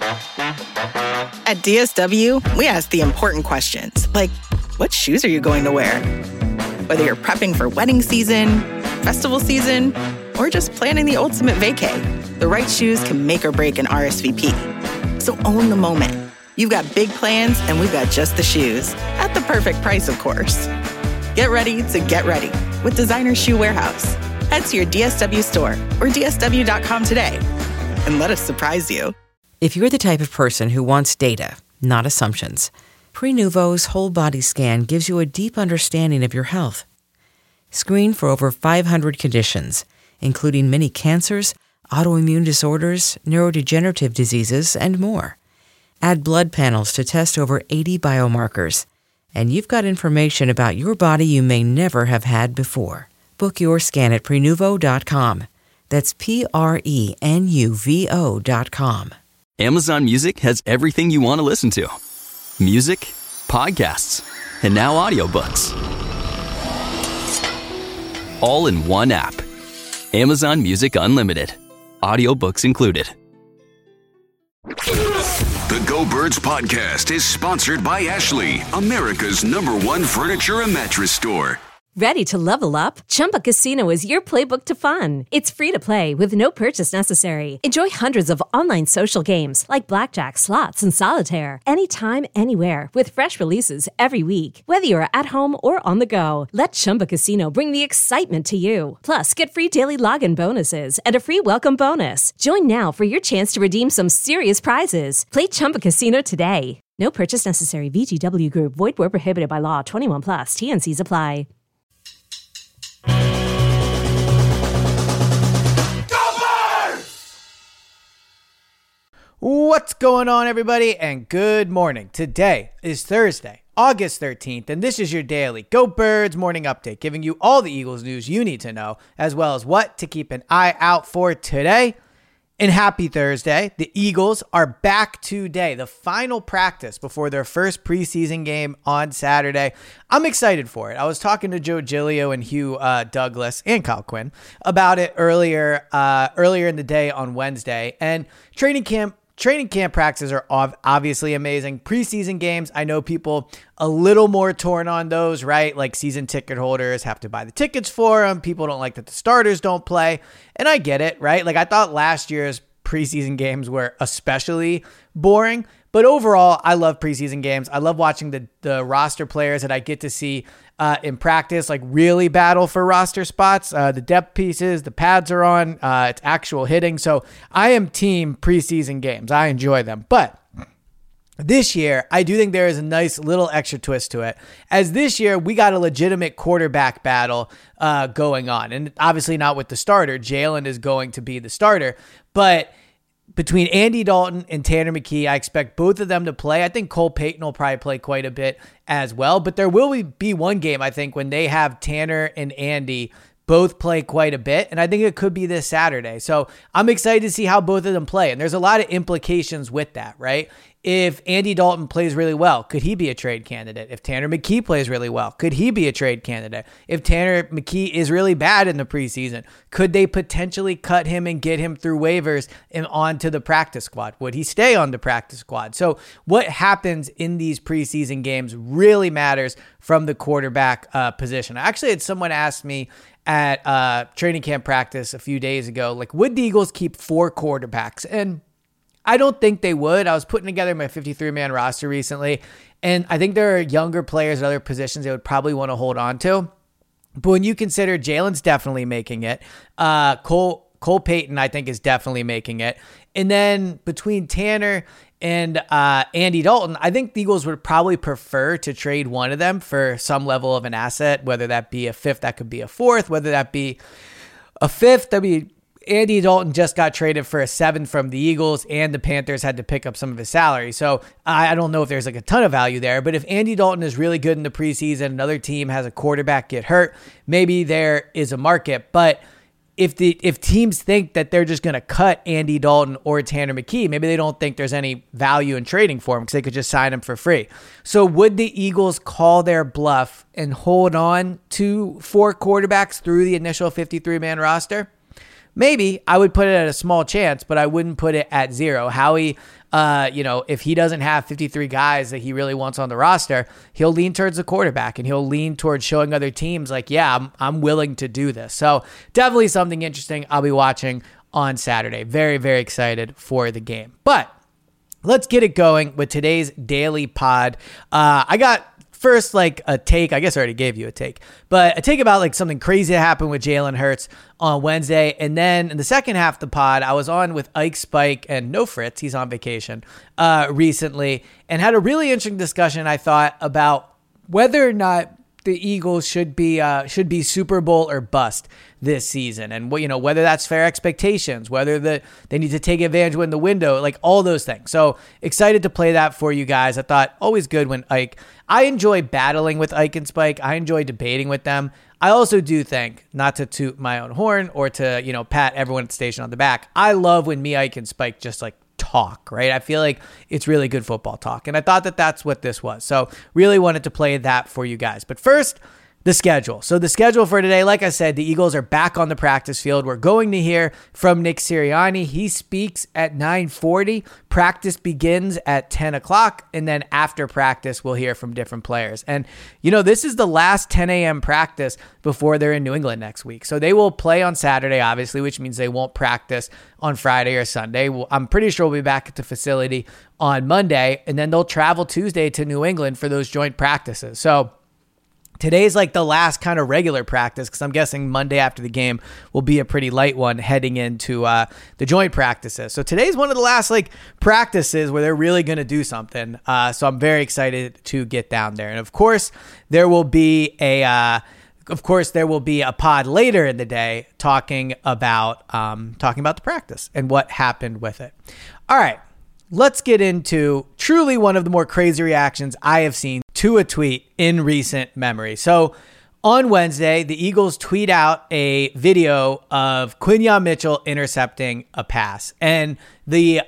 At DSW, we ask the important questions, like, what shoes are you going to wear? Whether you're prepping for wedding season, festival season, or just planning the ultimate vacay, the right shoes can make or break an RSVP. So own the moment. You've got big plans, and we've got just the shoes. At the perfect price, of course. Get ready to get ready with Designer Shoe Warehouse. Head to your DSW store or DSW.com today and let us surprise you. If you're the type of person who wants data, not assumptions, Prenuvo's whole body scan gives you a deep understanding of your health. Screen for over 500 conditions, including many cancers, autoimmune disorders, neurodegenerative diseases, and more. Add blood panels to test over 80 biomarkers, and you've got information about your body you may never have had before. Book your scan at Prenuvo.com. That's Prenuvo.com. Amazon Music has everything you want to listen to. Music, podcasts, and now audiobooks. All in one app. Amazon Music Unlimited. Audiobooks included. The Go Birds podcast is sponsored by Ashley, America's #1 furniture and mattress store. Ready to level up? Chumba Casino is your playbook to fun. It's free to play with no purchase necessary. Enjoy hundreds of online social games like blackjack, slots, and solitaire anytime, anywhere with fresh releases every week. Whether you're at home or on the go, let Chumba Casino bring the excitement to you. Plus, get free daily login bonuses and a free welcome bonus. Join now for your chance to redeem some serious prizes. Play Chumba Casino today. No purchase necessary. VGW Group. Void where prohibited by law. 21 plus. TNCs apply. What's going on, everybody, and good morning. Today is Thursday, August 13th, and this is your daily Go Birds morning update, giving you all the Eagles news you need to know, as well as what to keep an eye out for today. And happy Thursday. The Eagles are back today, the final practice before their first preseason game on Saturday. I'm excited for it. I was talking to Joe Giglio and Hugh Douglas and Kyle Quinn about it earlier in the day on Wednesday, and training camp practices are obviously amazing. Preseason games, I know people a little more torn on those, right? Like season ticket holders have to buy the tickets for them. People don't like that the starters don't play. And I get it, right? Like I thought last year's preseason games were especially boring. But overall, I love preseason games. I love watching the roster players that I get to see in practice, like really battle for roster spots. The depth pieces, the pads are on, it's actual hitting. So I am team preseason games. I enjoy them. But this year, I do think there is a nice little extra twist to it, as this year we got a legitimate quarterback battle going on. And obviously not with the starter. Jalen is going to be the starter. But between Andy Dalton and Tanner McKee, I expect both of them to play. I think Cole Payton will probably play quite a bit as well. But there will be one game, I think, when they have Tanner and Andy both play quite a bit. And I think it could be this Saturday. So I'm excited to see how both of them play. And there's a lot of implications with that, right? If Andy Dalton plays really well, could he be a trade candidate? If Tanner McKee plays really well, could he be a trade candidate? If Tanner McKee is really bad in the preseason, could they potentially cut him and get him through waivers and onto the practice squad? Would he stay on the practice squad? So what happens in these preseason games really matters from the quarterback position. I actually had someone ask me at training camp practice a few days ago, like, would the Eagles keep 4 quarterbacks? And I don't think they would. I was putting together my 53-man roster recently, and I think there are younger players at other positions they would probably want to hold on to. But when you consider Jalen's definitely making it, Cole Payton, I think, is definitely making it. And then between Tanner and Andy Dalton, I think the Eagles would probably prefer to trade one of them for some level of an asset, whether that be a fifth, that could be a fourth, whether that be a fifth. Andy Dalton just got traded for a 7th from the Eagles, and the Panthers had to pick up some of his salary. So I don't know if there's like a ton of value there, but if Andy Dalton is really good in the preseason, another team has a quarterback get hurt, maybe there is a market. But if teams think that they're just going to cut Andy Dalton or Tanner McKee, maybe they don't think there's any value in trading for him because they could just sign him for free. So would the Eagles call their bluff and hold on to 4 quarterbacks through the initial 53-man roster? maybe I would put it at a small chance, but I wouldn't put it at 0. Howie, if he doesn't have 53 guys that he really wants on the roster, he'll lean towards the quarterback and he'll lean towards showing other teams like, yeah, I'm willing to do this. So definitely something interesting I'll be watching on Saturday. Very, very excited for the game. But let's get it going with today's daily pod. I got first, like a take, I guess I already gave you a take, but a take about like something crazy that happened with Jalen Hurts on Wednesday. And then in the second half of the pod, I was on with Ike Spike and no Fritz. He's on vacation recently, and had a really interesting discussion, I thought, about whether or not the Eagles should be Super Bowl or bust this season, and whether that's fair expectations, whether they need to take advantage when the window, like all those things. So excited to play that for you guys. I thought always good when I enjoy battling with Ike and Spike. I enjoy debating with them. I also do think, not to toot my own horn or to pat everyone at the station on the back, I love when me, Ike, and Spike just like talk, right? I feel like it's really good football talk, and I thought that that's what this was. So really wanted to play that for you guys. But first, the schedule. So the schedule for today, like I said, the Eagles are back on the practice field. We're going to hear from Nick Sirianni. He speaks at 9:40. Practice begins at 10 o'clock. And then after practice, we'll hear from different players. And, this is the last 10 a.m. practice before they're in New England next week. So they will play on Saturday, obviously, which means they won't practice on Friday or Sunday. I'm pretty sure we'll be back at the facility on Monday. And then they'll travel Tuesday to New England for those joint practices. So today's like the last kind of regular practice, because I'm guessing Monday after the game will be a pretty light one heading into the joint practices. So today's one of the last like practices where they're really going to do something. So I'm very excited to get down there. And of course, there will be a pod later in the day talking about the practice and what happened with it. All right. Let's get into truly one of the more crazy reactions I have seen to a tweet in recent memory. So on Wednesday, the Eagles tweet out a video of Quinyon Mitchell intercepting a pass. And the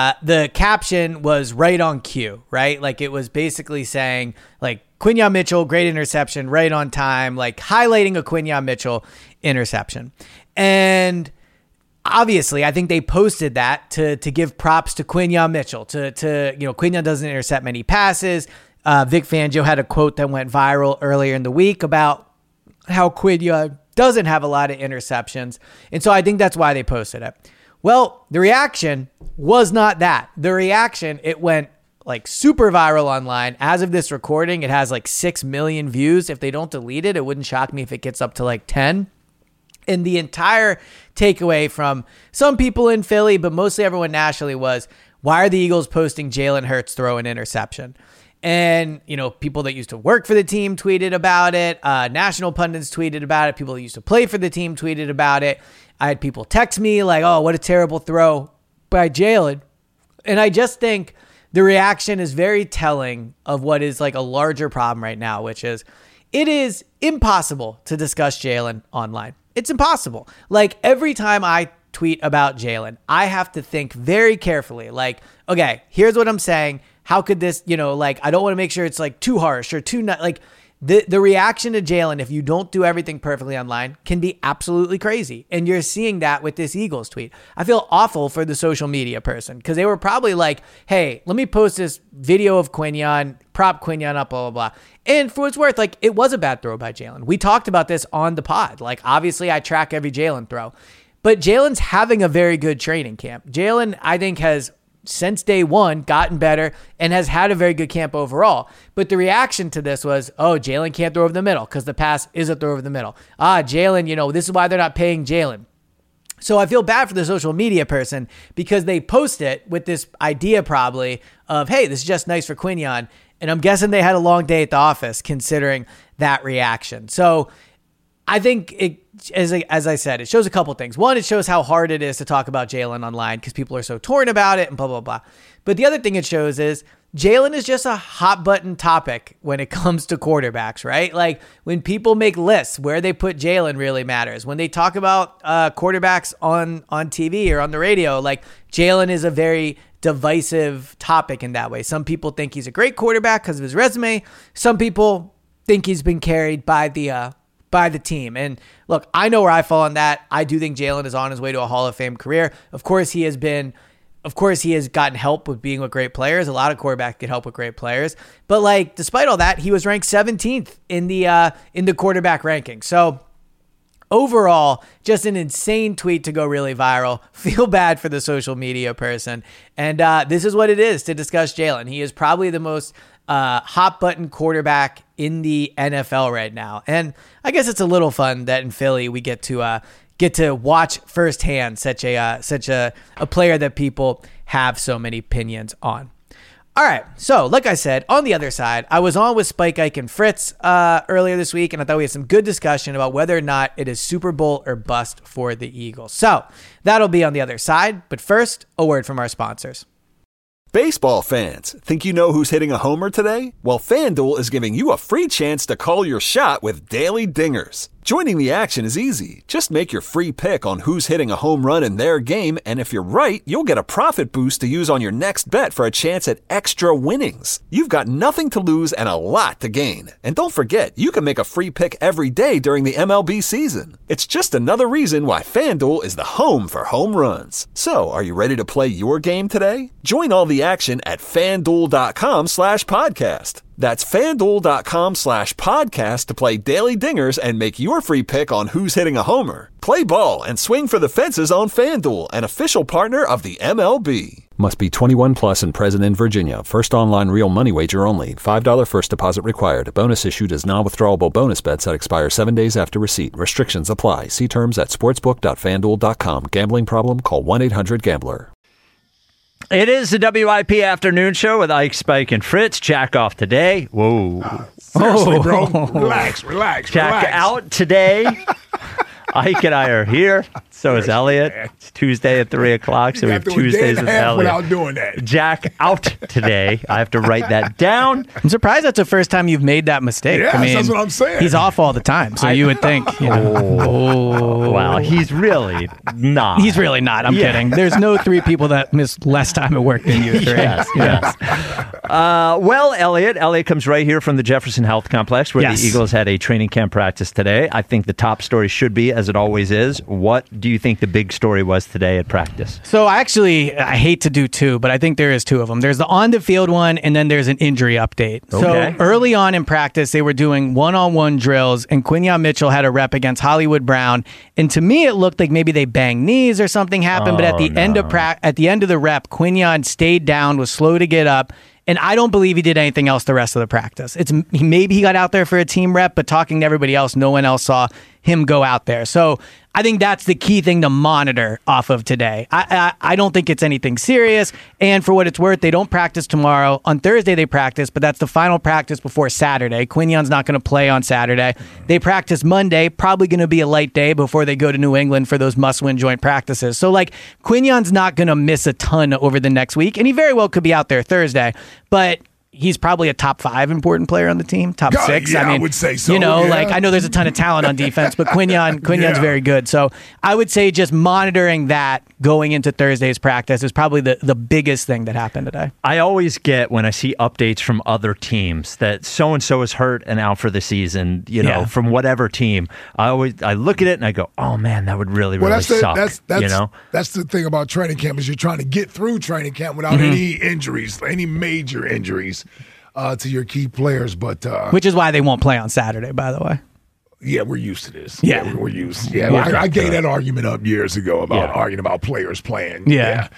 caption was right on cue, right? Like it was basically saying like Quinyon Mitchell, great interception, right on time, like highlighting a Quinyon Mitchell interception. And obviously, I think they posted that to give props to Quinyon Mitchell. Quinyon doesn't intercept many passes. Vic Fangio had a quote that went viral earlier in the week about how Quinyon doesn't have a lot of interceptions. And so I think that's why they posted it. Well, the reaction was not that. The reaction, it went like super viral online. As of this recording, it has like 6 million views. If they don't delete it, it wouldn't shock me if it gets up to like 10. And the entire takeaway from some people in Philly, but mostly everyone nationally, was, why are the Eagles posting Jalen Hurts throw an interception? And, people that used to work for the team tweeted about it. National pundits tweeted about it. People that used to play for the team tweeted about it. I had people text me like, oh, what a terrible throw by Jalen. And I just think the reaction is very telling of what is like a larger problem right now, which is it is impossible to discuss Jalen online. It's impossible. Like every time I tweet about Jalen, I have to think very carefully. Like, okay, here's what I'm saying. How could this, I don't want to make sure it's like too harsh or too not like the reaction to Jalen, if you don't do everything perfectly online, can be absolutely crazy. And you're seeing that with this Eagles tweet. I feel awful for the social media person because they were probably like, hey, let me post this video of Quinyon, prop Quinyon up, blah, blah, blah. And for what it's worth, like it was a bad throw by Jalen. We talked about this on the pod. Like obviously I track every Jalen throw, but Jalen's having a very good training camp. Jalen, I think, has since day one gotten better and has had a very good camp overall. But the reaction to this was, oh, Jalen can't throw over the middle because the pass is a throw over the middle. Jalen, this is why they're not paying Jalen. So I feel bad for the social media person because they post it with this idea probably of, hey, this is just nice for Quinyon. And I'm guessing they had a long day at the office considering that reaction. So I think it, as I said, it shows a couple things. One, it shows how hard it is to talk about Jalen online because people are so torn about it and blah, blah, blah. But the other thing it shows is Jalen is just a hot button topic when it comes to quarterbacks, right? Like when people make lists, where they put Jalen really matters. When they talk about quarterbacks on TV or on the radio, like Jalen is a very divisive topic in that way. Some people think he's a great quarterback because of his resume. Some people think he's been carried by the by the team. And look, I know where I fall on that. I do think Jalen is on his way to a Hall of Fame career. Of course, he has gotten help with being with great players. A lot of quarterbacks get help with great players. But like, despite all that, he was ranked 17th in the quarterback ranking. So overall, just an insane tweet to go really viral. Feel bad for the social media person. And this is what it is to discuss Jalen. He is probably the most hot button quarterback in the NFL right now. And I guess it's a little fun that in Philly we get to watch firsthand such a player that people have so many opinions on. All right, so like I said, on the other side, I was on with Spike, Ike, and Fritz earlier this week, and I thought we had some good discussion about whether or not it is Super Bowl or bust for the Eagles. So that'll be on the other side, but first, a word from our sponsors. Baseball fans, think you know who's hitting a homer today? Well, FanDuel is giving you a free chance to call your shot with Daily Dingers. Joining the action is easy. Just make your free pick on who's hitting a home run in their game, and if you're right, you'll get a profit boost to use on your next bet for a chance at extra winnings. You've got nothing to lose and a lot to gain. And don't forget, you can make a free pick every day during the MLB season. It's just another reason why FanDuel is the home for home runs. So, are you ready to play your game today? Join all the action at FanDuel.com/podcast. That's FanDuel.com/podcast to play Daily Dingers and make your free pick on who's hitting a homer. Play ball and swing for the fences on FanDuel, an official partner of the MLB. Must be 21 plus and present in Virginia. First online real money wager only. $5 first deposit required. Bonus issued as non-withdrawable bonus bets that expire 7 days after receipt. Restrictions apply. See terms at sportsbook.fanduel.com. Gambling problem? Call 1-800-GAMBLER. It is the WIP Afternoon Show with Ike, Spike, and Fritz. Jack off today. Whoa. Seriously, bro. Relax. Jack out today. Ike and I are here. So is Elliot. It's Tuesday at 3 o'clock, so we have Tuesdays with Elliot. Without doing that. Jack out today. I have to write that down. I'm surprised that's the first time you've made that mistake. Yes, I mean, that's what I'm saying. He's off all the time, so you would think. Wow, he's really not. He's really not. I'm kidding. There's no three people that miss less time at work than you three. Yes. Well, Elliot comes right here from the Jefferson Health Complex, where the Eagles had a training camp practice today. I think the top story should be, as it always is, what do you think the big story was today at practice? So I hate to do two, but I think there is two of them. There's the on-the-field one, and then there's an injury update. Okay. So early on in practice, they were doing one-on-one drills, and Quinyon Mitchell had a rep against Hollywood Brown. And to me, it looked like maybe they banged knees or something happened. But at the end of the rep, Quinyon stayed down, was slow to get up. And I don't believe he did anything else the rest of the practice. Maybe he got out there for a team rep, but talking to everybody else, no one else saw him go out there. So I think that's the key thing to monitor off of today. I don't think it's anything serious. And for what it's worth, they don't practice tomorrow. On Thursday, they practice, but that's the final practice before Saturday. Quinyon's not going to play on Saturday. They practice Monday, probably going to be a light day before they go to New England for those must-win joint practices. So, Quinyon's not going to miss a ton over the next week, and he very well could be out there Thursday. But he's probably a top 5 important player on the team, top 6. Yeah, I would say so. I know there's a ton of talent on defense, but Quinyon's very good. So I would say just monitoring that going into Thursday's practice is probably the biggest thing that happened today. I always get when I see updates from other teams that so-and-so is hurt and out for the season, from whatever team. I look at it and I go, oh man, that would really suck. That's the thing about training camp is you're trying to get through training camp without any injuries, any major injuries. To your key players, but which is why they won't play on Saturday, by the way. Yeah, we're used to this. Yeah, we're used. Yeah, I gave that argument up years ago about arguing about players playing. Yeah.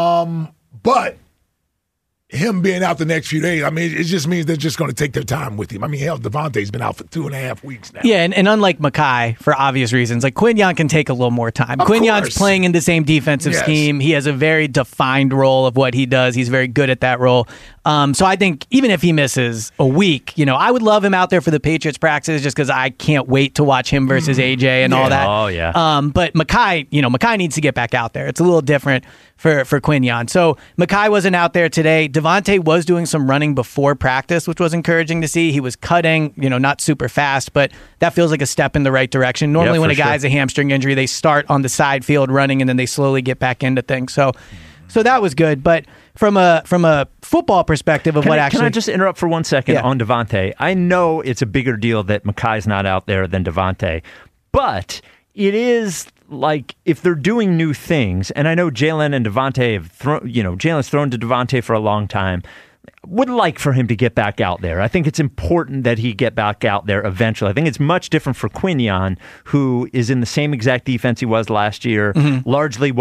But him being out the next few days, I mean, it just means they're just going to take their time with him. I mean, hell, Devontae's been out for 2.5 weeks now. Yeah, and unlike Mekhi, for obvious reasons, Quinyon can take a little more time. Quinyon's playing in the same defensive scheme. He has a very defined role of what he does. He's very good at that role. So I think even if he misses a week, I would love him out there for the Patriots practices just because I can't wait to watch him versus AJ and all that. Oh, yeah. But Mekhi needs to get back out there. It's a little different for Quinyon. So Mekhi wasn't out there today. Devontae was doing some running before practice, which was encouraging to see. He was cutting, not super fast, but that feels like a step in the right direction. Normally when a guy has a hamstring injury, they start on the side field running and then they slowly get back into things. So that was good. But from a football perspective of Can I just interrupt for 1 second on Devontae? I know it's a bigger deal that Mekhi's not out there than Devontae, but it is like if they're doing new things, and I know Jalen and Devontae have Jalen's thrown to Devontae for a long time. Would like for him to get back out there. I think it's important that he get back out there eventually. I think it's much different for Quinyon, who is in the same exact defense he was last year. Mm-hmm. Largely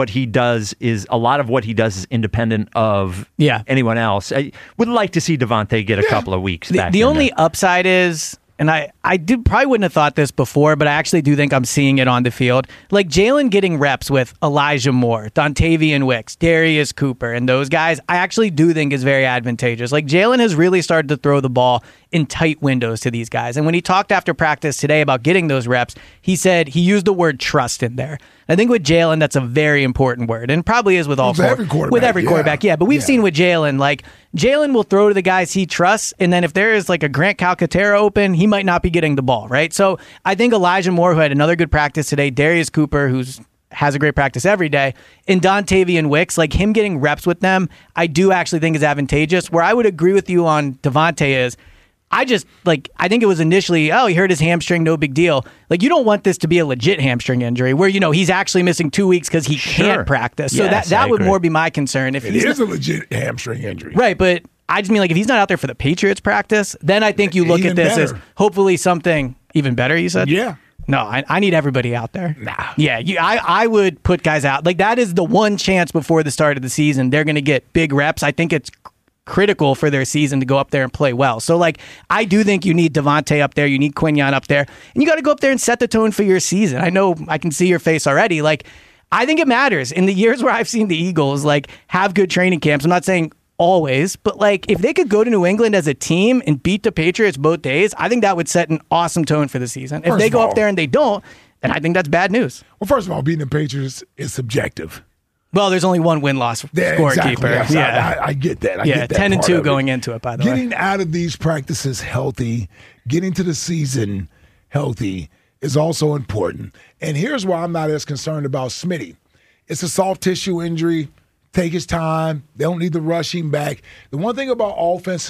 a lot of what he does is independent of anyone else. I would like to see Devontae get a couple of weeks back. The only upside is, and I probably wouldn't have thought this before, but I actually do think I'm seeing it on the field. Like Jalen getting reps with Elijah Moore, Dontavian Wicks, Darius Cooper, and those guys, I actually do think is very advantageous. Like Jalen has really started to throw the ball in tight windows to these guys. And when he talked after practice today about getting those reps, he said he used the word trust in there. I think with Jalen, that's a very important word, and probably is with every quarterback. Yeah, but we've seen with Jalen, like Jalen will throw to the guys he trusts, and then if there is like a Grant Calcaterra open, he might not be getting the ball, right? So I think Elijah Moore, who had another good practice today, Darius Cooper, has a great practice every day, and Dontavian Wicks, like him getting reps with them, I do actually think is advantageous. Where I would agree with you on Devontae is, I think it was initially, he hurt his hamstring, no big deal. Like, you don't want this to be a legit hamstring injury where, he's actually missing 2 weeks because he can't practice. So that would more be my concern. If it is a legit hamstring injury. Right, but I just mean, like, if he's not out there for the Patriots practice, then I think you look at this as hopefully something even better, you said? Yeah. No, I need everybody out there. Nah. Yeah, I would put guys out. Like, that is the one chance before the start of the season they're going to get big reps. I think it's critical for their season to go up there and play well. So, like, I do think you need Devontae up there. You need Quinyon up there. And you got to go up there and set the tone for your season. I know I can see your face already. Like, I think it matters. In the years where I've seen the Eagles, like, have good training camps, I'm not saying always, but, like, if they could go to New England as a team and beat the Patriots both days, I think that would set an awesome tone for the season. If they go up there and they don't, then I think that's bad news. Well, first of all, beating the Patriots is subjective. Well, there's only one win-loss scorekeeper. Exactly. Yes, yeah, I get that. I get that 10-2 going into it, by the way. Getting out of these practices healthy, getting to the season healthy is also important. And here's why I'm not as concerned about Smitty. It's a soft tissue injury. Take his time. They don't need to rush him back. The one thing about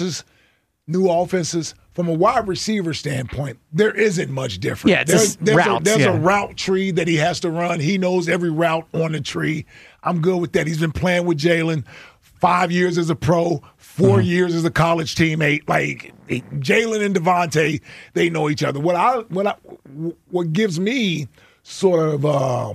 new offenses, from a wide receiver standpoint, there isn't much difference. Yeah, there's a route tree that he has to run. He knows every route on the tree. I'm good with that. He's been playing with Jalen 5 years as a pro, 4 years as a college teammate. Like, Jalen and Devontae, they know each other. What gives me sort of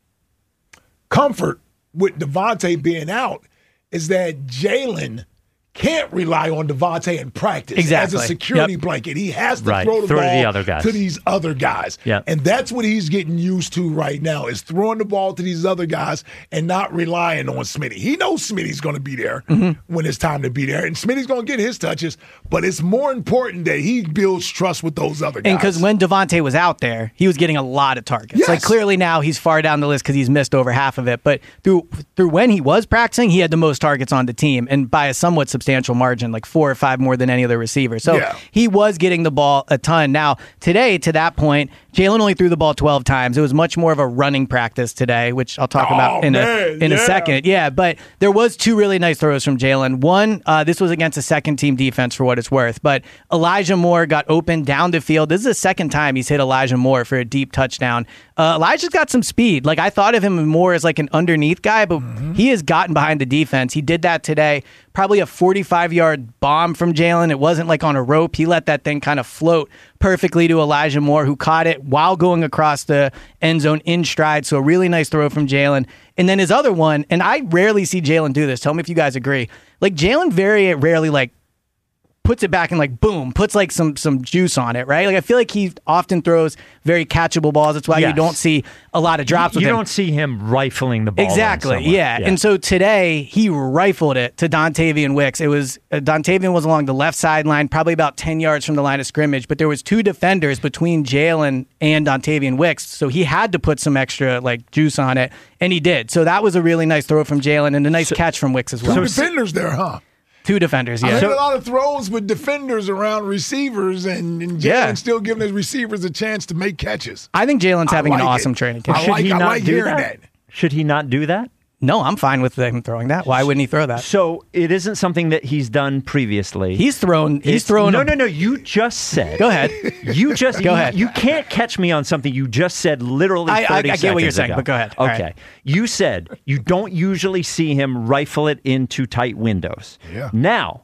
comfort with Devontae being out is that Jalen can't rely on Devontae in practice as a security blanket. He has to throw the ball to the other guys. To these other guys. Yep. And that's what he's getting used to right now, is throwing the ball to these other guys and not relying on Smitty. He knows Smitty's going to be there when it's time to be there, and Smitty's going to get his touches, but it's more important that he builds trust with those other guys. And because when Devontae was out there, he was getting a lot of targets. Yes. Like, clearly now he's far down the list because he's missed over half of it, but through when he was practicing, he had the most targets on the team, and by a somewhat substantial margin, like 4 or 5 more than any other receiver. So he was getting the ball a ton. Now, today, to that point, Jalen only threw the ball 12 times. It was much more of a running practice today, which I'll talk about in a second. Yeah, but there was 2 really nice throws from Jalen. One, this was against a second-team defense for what it's worth, but Elijah Moore got open down the field. This is the second time he's hit Elijah Moore for a deep touchdown. Elijah's got some speed. Like, I thought of him more as like an underneath guy, but he has gotten behind the defense. He did that today. Probably a 45-yard bomb from Jalen. It wasn't like on a rope. He let that thing kind of float perfectly to Elijah Moore, who caught it while going across the end zone in stride. So a really nice throw from Jalen. And then his other one, and I rarely see Jalen do this. Tell me if you guys agree. Like, Jalen very rarely, like, puts it back and, like, boom, puts like some juice on it, right? Like, I feel like he often throws very catchable balls. That's why you don't see a lot of drops with him. You don't see him rifling the ball. Exactly, yeah. And so today, he rifled it to Dontavian Wicks. It was Dontavian was along the left sideline, probably about 10 yards from the line of scrimmage, but there was 2 defenders between Jalen and Dontavian Wicks, so he had to put some extra, like, juice on it, and he did. So that was a really nice throw from Jalen and a nice catch from Wicks as well. 2 defenders there, huh? 2 defenders, yeah. I heard a lot of throws with defenders around receivers, and Jalen still giving his receivers a chance to make catches. I think Jalen's having an awesome training camp. Should he not do that? Should he not do that? No, I'm fine with him throwing that. Why wouldn't he throw that? So it isn't something that he's done previously. He's thrown. No. You just said. Go ahead. Go ahead. You can't catch me on something you just said literally 30 seconds ago. I get what you're saying, but go ahead. Okay. Right. You said you don't usually see him rifle it into tight windows. Yeah. Now,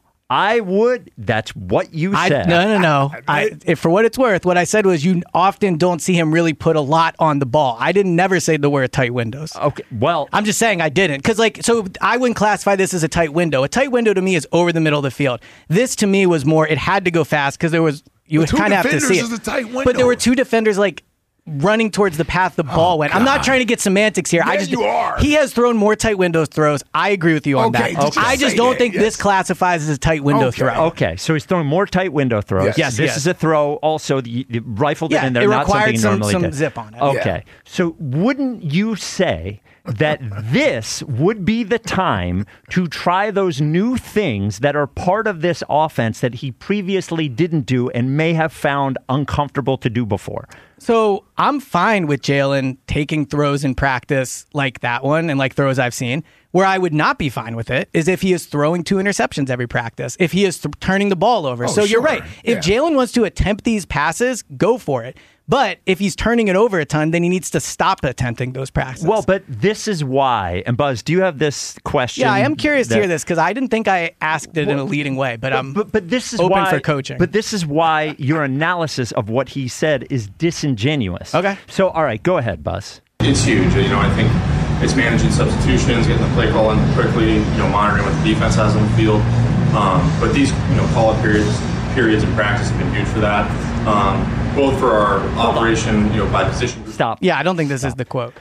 that's what you said. No. For what it's worth, what I said was you often don't see him really put a lot on the ball. I didn't never say the word tight windows. Okay, well. I'm just saying I didn't. Because, so I wouldn't classify this as a tight window. A tight window to me is over the middle of the field. This to me was more, it had to go fast because you would kind of have to see it. Is a tight window. But there were two defenders running towards the path the ball went. God. I'm not trying to get semantics here. Yeah, you are. He has thrown more tight windows throws. I agree with you on that. Okay. I just don't think this classifies as a tight window throw. Okay, so he's throwing more tight window throws. Yes. This is a throw. Also, the rifled it in there. It not required something normally some did. zip on it. Okay, so wouldn't you say that this would be the time to try those new things that are part of this offense that he previously didn't do and may have found uncomfortable to do before? So I'm fine with Jalen taking throws in practice like that one and like throws I've seen. Where I would not be fine with it is if he is throwing 2 interceptions every practice, if he is turning the ball over. You're right. If Jalen wants to attempt these passes, go for it. But if he's turning it over a ton, then he needs to stop attempting those passes. Well, but this is why. And Buzz, do you have this question? Yeah, I am curious to hear this because I didn't think I asked it in a leading way, but I'm this is open for coaching. But this is why your analysis of what he said is disingenuous. Okay. So, all right, go ahead, Buzz. It's huge. I think it's managing substitutions, getting the play call in quickly, monitoring what the defense has on the field. But these, call-up periods in practice have been huge for that. Both for our operation, by position. Stop. Yeah, I don't think this is the quote.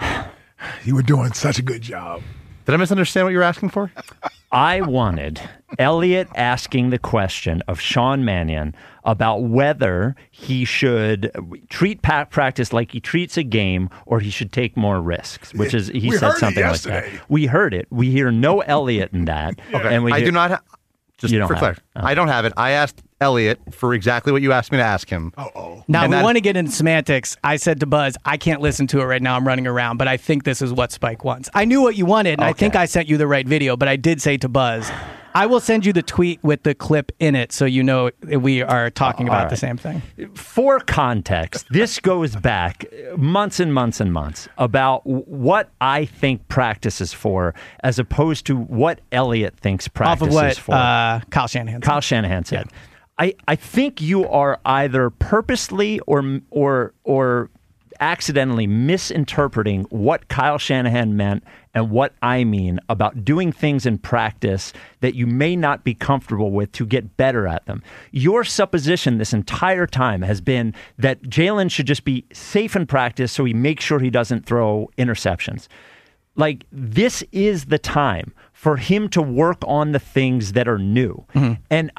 You were doing such a good job. Did I misunderstand what you were asking for? I wanted Elliot asking the question of Sean Mannion about whether he should treat practice like he treats a game or he should take more risks, which is, he said something like that. We heard it. We hear no Elliot in that. Okay. And I do not just for clarity. I don't have it. I asked Elliot for exactly what you asked me to ask him. Now, we want to get into semantics. I said to Buzz, I can't listen to it right now. I'm running around, but I think this is what Spike wants. I knew what you wanted, and I think I sent you the right video, but I did say to Buzz, I will send you the tweet with the clip in it so you know we are talking about the same thing. For context, this goes back months and months and months about what I think practice is for as opposed to what Elliot thinks practice is for. Kyle Shanahan said. Kyle Shanahan said. Yeah. I think you are either purposely or accidentally misinterpreting what Kyle Shanahan meant and what I mean about doing things in practice that you may not be comfortable with to get better at them. Your supposition this entire time has been that Jalen should just be safe in practice so he makes sure he doesn't throw interceptions. Like, this is the time for him to work on the things that are new. Mm-hmm. And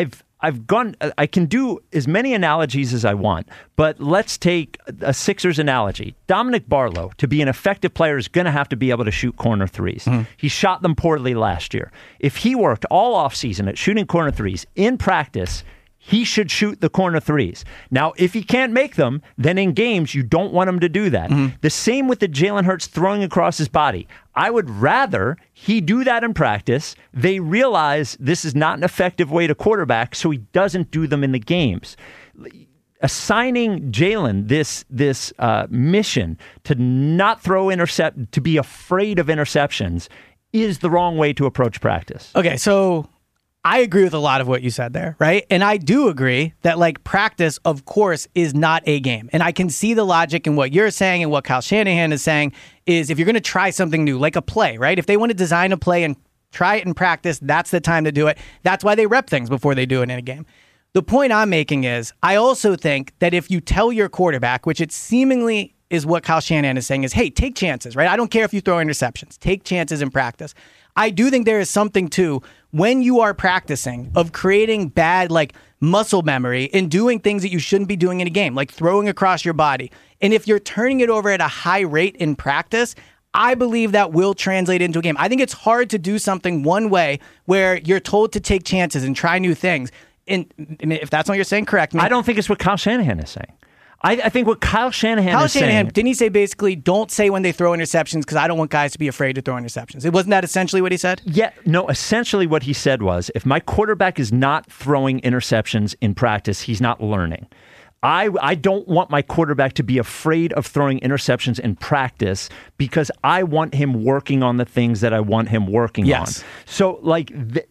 I can do as many analogies as I want, but let's take a Sixers analogy. Dominic Barlow, to be an effective player, is going to have to be able to shoot corner threes. Mm-hmm. He shot them poorly last year. If he worked all offseason at shooting corner threes in practice, he should shoot the corner threes. Now, if he can't make them, then in games, you don't want him to do that. Mm-hmm. The same with the Jalen Hurts throwing across his body. I would rather he do that in practice. They realize this is not an effective way to quarterback, so he doesn't do them in the games. Assigning Jalen this mission to not throw to be afraid of interceptions is the wrong way to approach practice. Okay, so I agree with a lot of what you said there, right? And I do agree that practice, of course, is not a game. And I can see the logic in what you're saying and what Kyle Shanahan is saying is if you're going to try something new, like a play, right? If they want to design a play and try it in practice, that's the time to do it. That's why they rep things before they do it in a game. The point I'm making is I also think that if you tell your quarterback, which it seemingly is what Kyle Shanahan is saying, is, hey, take chances, right? I don't care if you throw interceptions. Take chances in practice. I do think there is something to when you are practicing of creating bad muscle memory and doing things that you shouldn't be doing in a game, like throwing across your body. And if you're turning it over at a high rate in practice, I believe that will translate into a game. I think it's hard to do something one way where you're told to take chances and try new things. And if that's what you're saying, correct me. I don't think it's what Kyle Shanahan is saying. I think what Kyle Shanahan saying... Didn't he say basically, don't say when they throw interceptions because I don't want guys to be afraid to throw interceptions? Wasn't that essentially what he said? Yeah, no, essentially what he said was, if my quarterback is not throwing interceptions in practice, he's not learning. I don't want my quarterback to be afraid of throwing interceptions in practice because I want him working on the things that I want him working on. So, like,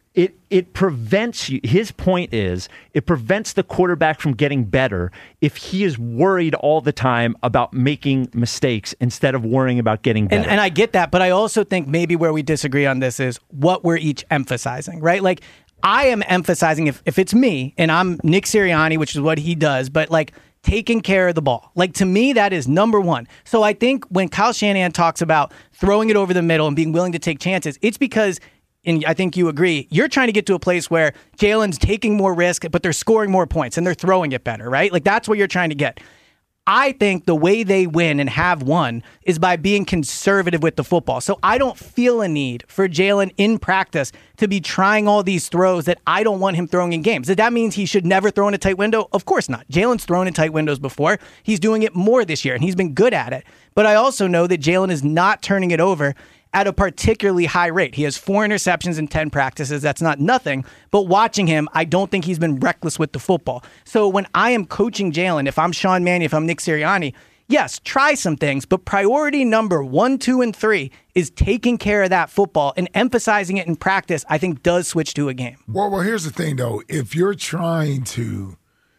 it prevents you. His point is, it prevents the quarterback from getting better if he is worried all the time about making mistakes instead of worrying about getting better. And I get that, but I also think maybe where we disagree on this is what we're each emphasizing, right? Like, I am emphasizing, if it's me, and I'm Nick Sirianni, which is what he does, but like taking care of the ball. Like, to me, that is number one. So I think when Kyle Shanahan talks about throwing it over the middle and being willing to take chances, it's because, and I think you agree, you're trying to get to a place where Jalen's taking more risk, but they're scoring more points and they're throwing it better, right? Like, that's what you're trying to get. I think the way they win and have won is by being conservative with the football. So I don't feel a need for Jalen in practice to be trying all these throws that I don't want him throwing in games. Does that mean he should never throw in a tight window? Of course not. Jalen's thrown in tight windows before. He's doing it more this year, and he's been good at it. But I also know that Jalen is not turning it over at a particularly high rate. He has 4 interceptions in 10 practices. That's not nothing. But watching him, I don't think he's been reckless with the football. So when I am coaching Jalen, if I'm Sean Mannion, if I'm Nick Sirianni, yes, try some things, but priority number 1, 2, and 3 is taking care of that football, and emphasizing it in practice, I think, does switch to a game. Well, here's the thing, though. If you're trying to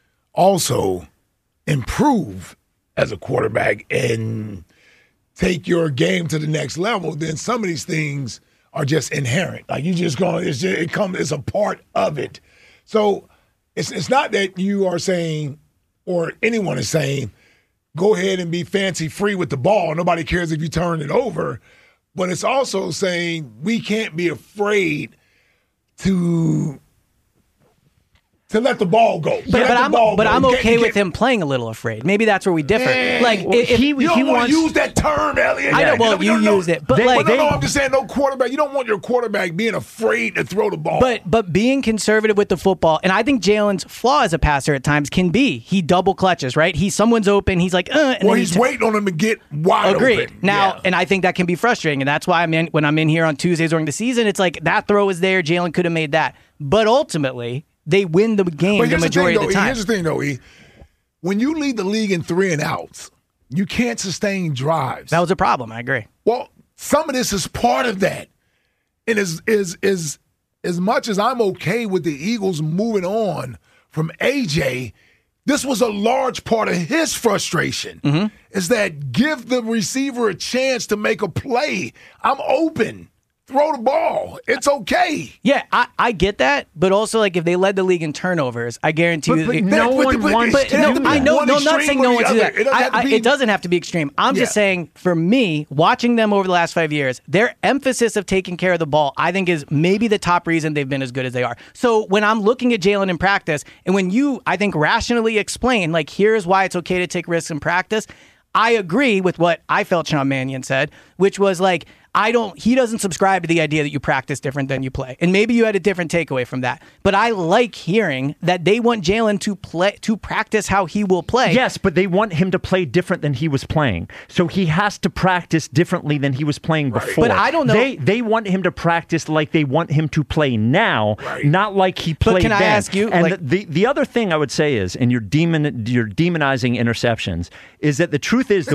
also improve as a quarterback and take your game to the next level, then some of these things are just inherent. Like, you just going, it's a part of it. So it's not that you are saying, or anyone is saying, go ahead and be fancy free with the ball. Nobody cares if you turn it over. But it's also saying we can't be afraid to let the ball go. But I'm okay with him playing a little afraid. Maybe that's where we differ. Like, if you don't want to use that term, Elliot. I know. Well, you used it, but I'm just saying, no quarterback. You don't want your quarterback being afraid to throw the ball. But being conservative with the football, and I think Jalen's flaw as a passer at times can be he double clutches. Right? Someone's open. He's like, and he's waiting on him to get wide Agreed. open. Now, and I think that can be frustrating, and that's why when I'm in here on Tuesdays during the season, it's like that throw is there. Jalen could have made that, but ultimately, they win the game the majority of the time. Here's the thing, though, E. When you lead the league in 3 and outs, you can't sustain drives. That was a problem. I agree. Well, some of this is part of that. And as much as I'm okay with the Eagles moving on from AJ, this was a large part of his frustration. Is that give the receiver a chance to make a play. I'm open. Throw the ball. It's okay. Yeah, I get that, but also, like, if they led the league in turnovers, I guarantee you. But no one wants to do that. I know. No, I'm not saying no one to do that. It doesn't have to be extreme. I'm just saying, for me, watching them over the last 5 years, their emphasis of taking care of the ball, I think, is maybe the top reason they've been as good as they are. So when I'm looking at Jalen in practice, and when you, I think, rationally explain, like, here's why it's okay to take risks in practice, I agree with what I felt Sean Mannion said, which was like, he doesn't subscribe to the idea that you practice different than you play. And maybe you had a different takeaway from that. But I like hearing that they want Jalen to practice how he will play. Yes, but they want him to play different than he was playing. So he has to practice differently than he was playing before. But I don't know. They want him to practice like they want him to play now, not like he played then. But can I ask you? And the other thing I would say is, and you're demonizing interceptions, is that the truth is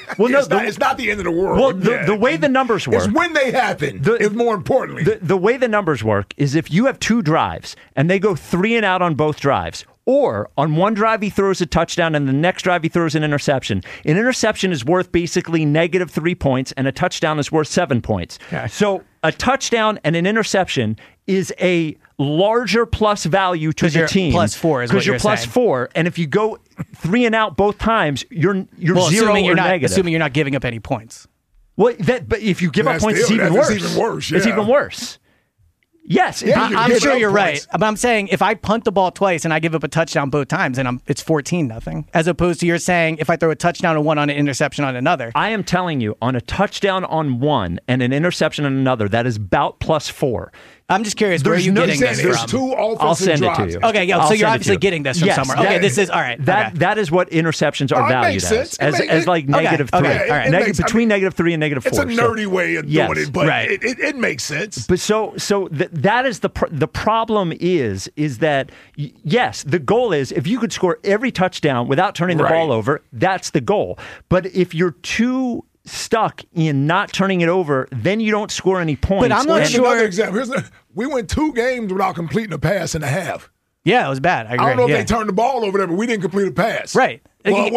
it's not the end of the world. Well, the way the numbers work. It's when they happen, more importantly. The way the numbers work is if you have 2 drives and they go 3 and out on both drives, or on one drive he throws a touchdown and the next drive he throws an interception. An interception is worth basically -3 points and a touchdown is worth 7 points. Okay. So a touchdown and an interception is a larger plus value to the team. +4 is what you're saying. Because you're +4, and if you go 3 and out both times, you're 0 or negative. Assuming you're not giving up any points. Well, but if you give up points, it's even worse. It's even worse. It's even worse. Yes, I'm sure you're right. But I'm saying if I punt the ball twice and I give up a touchdown both times, and it's 14-0, as opposed to you're saying if I throw a touchdown on one on an interception on another. I am telling you, on a touchdown on one and an interception on another, that is about +4. I'm just curious, where are you getting this from? There's 2 offensive I'll send drives. it to you. Okay, so you're obviously getting this from somewhere. Okay, this is all right. That is what interceptions are valued as like negative 3. Okay, all right. Between negative 3 and negative 4. It's a nerdy way of doing it, but it makes sense. But so that is the problem is that yes, the goal is if you could score every touchdown without turning the ball over, that's the goal. But if you're too stuck in not turning it over, then you don't score any points. But I'm not sure. Another example. We went 2 games without completing a pass in a half. Yeah, it was bad. I agree. I don't know if they turned the ball over there, but we didn't complete a pass. Right. Well.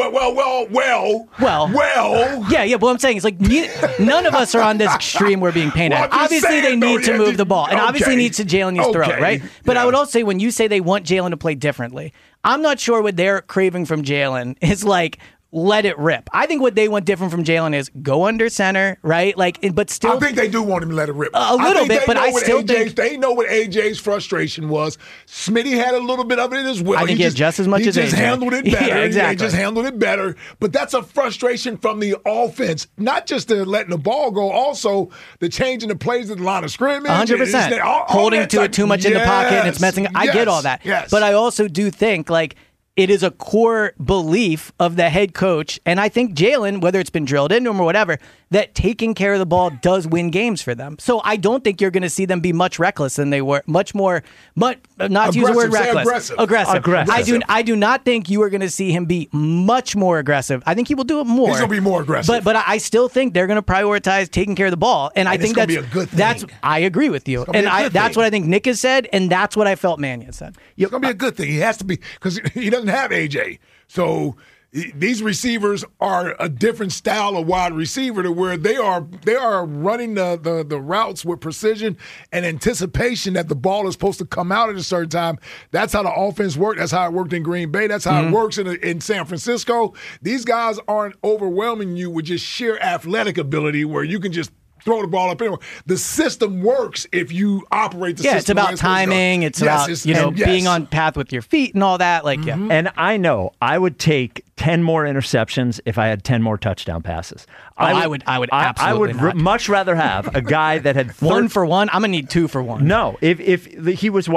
Yeah. But what I'm saying is like none of us are on this extreme we're being painted at. Obviously, they need to move the ball, and obviously Jalen needs to throw it, right? But I would also say when you say they want Jalen to play differently, I'm not sure what they're craving from Jalen is like, let it rip. I think what they want different from Jalen is go under center, right? Like, but still, I think they do want him to let it rip a little bit. But I still think they know what AJ's frustration was. Smitty had a little bit of it as well. I think he had just as much as AJ. He just handled it better. Yeah, exactly. He just handled it better. But that's a frustration from the offense, not just the letting the ball go, also the changing the plays at the line of scrimmage. 100%. Holding to it too much in the pocket and it's messing. I get all that. Yes. But I also do think like, it is a core belief of the head coach, and I think Jalen, whether it's been drilled into him or whatever, that taking care of the ball does win games for them. So I don't think you're going to see them be much reckless than they were, not to use the word reckless. Aggressive. I do not think you are going to see him be much more aggressive. I think he will do it more. He's going to be more aggressive. But I still think they're going to prioritize taking care of the ball, and I think that's a good thing. I agree with you, and that's what I think Nick has said, and that's what I felt Mannion said. It's going to be a good thing. He has to be, because he doesn't have AJ. So these receivers are a different style of wide receiver to where they are running the routes with precision and anticipation that the ball is supposed to come out at a certain time. That's how the offense worked. That's how it worked in Green Bay. That's how it works in San Francisco. These guys aren't overwhelming you with just sheer athletic ability where you can just throw the ball up anywhere. The system works if you operate the system. Yeah, it's about timing. It's about being on path with your feet and all that. Like, And I know I would take 10 more interceptions if I had 10 more touchdown passes. I would absolutely I would much rather have a guy that had 1 for 1. I'm gonna need 2 for 1. No, if he was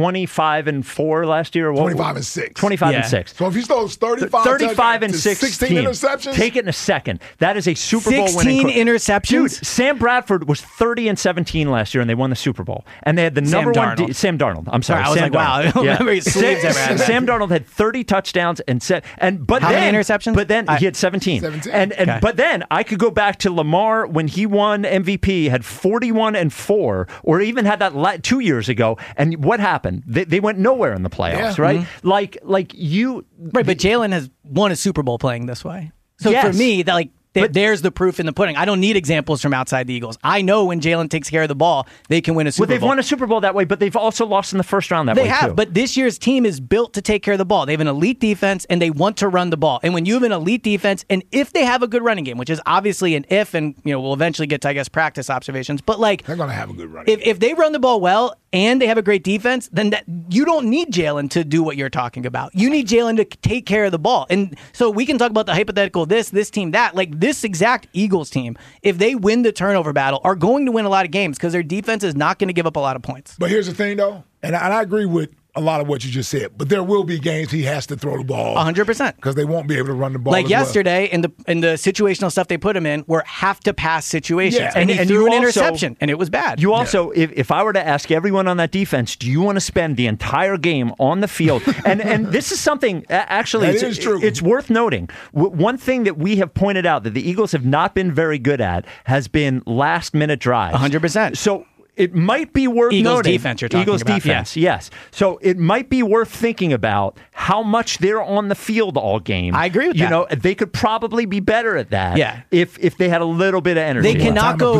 25-4 last year, or 25-6, 25-6. So if he throws 35 and 16 interceptions, take it in a second. That is a Super Bowl winning. 16 interceptions. Dude, Sam Bradford was 30-17 last year, and they won the Super Bowl. And they had the number one Sam Darnold. I'm sorry, I was Sam like, wow, I don't remember his sleeves ever had that. Sam Darnold had 30 touchdowns but how many interceptions? But then he had 17. But then I could go back to Lamar when he won MVP, had 41-4, or even had that 2 years ago. And what happened? They went nowhere in the playoffs, right? Mm-hmm. Like you, right? But Jalen has won a Super Bowl playing this way. So for me, there's the proof in the pudding. I don't need examples from outside the Eagles. I know when Jalen takes care of the ball, they can win a Super Bowl. Well, they've won a Super Bowl that way, but they've also lost in the first round that way, too. They have, but this year's team is built to take care of the ball. They have an elite defense, and they want to run the ball. And when you have an elite defense, and if they have a good running game, which is obviously an if, and we'll eventually get to, I guess, practice observations, but they're going to have a good running game. If they run the ball well and they have a great defense, then you don't need Jalen to do what you're talking about. You need Jalen to take care of the ball. And so we can talk about the hypothetical this team, that. Like this exact Eagles team, if they win the turnover battle, are going to win a lot of games because their defense is not going to give up a lot of points. But here's the thing, though, and I agree with a lot of what you just said, but there will be games he has to throw the ball 100% because they won't be able to run the ball. Like yesterday, in the situational stuff they put him in were have to pass situations, and he threw an interception, and it was bad. You also, if I were to ask everyone on that defense, do you want to spend the entire game on the field? and this is something actually it's worth noting. One thing that we have pointed out that the Eagles have not been very good at has been last minute drives. 100%. So it might be worth Eagles noting. Defense you're talking Eagles about. defense, yes. So it might be worth thinking about how much they're on the field all game. I agree with that. They could probably be better at that. Yeah. If they had a little bit of energy. They cannot go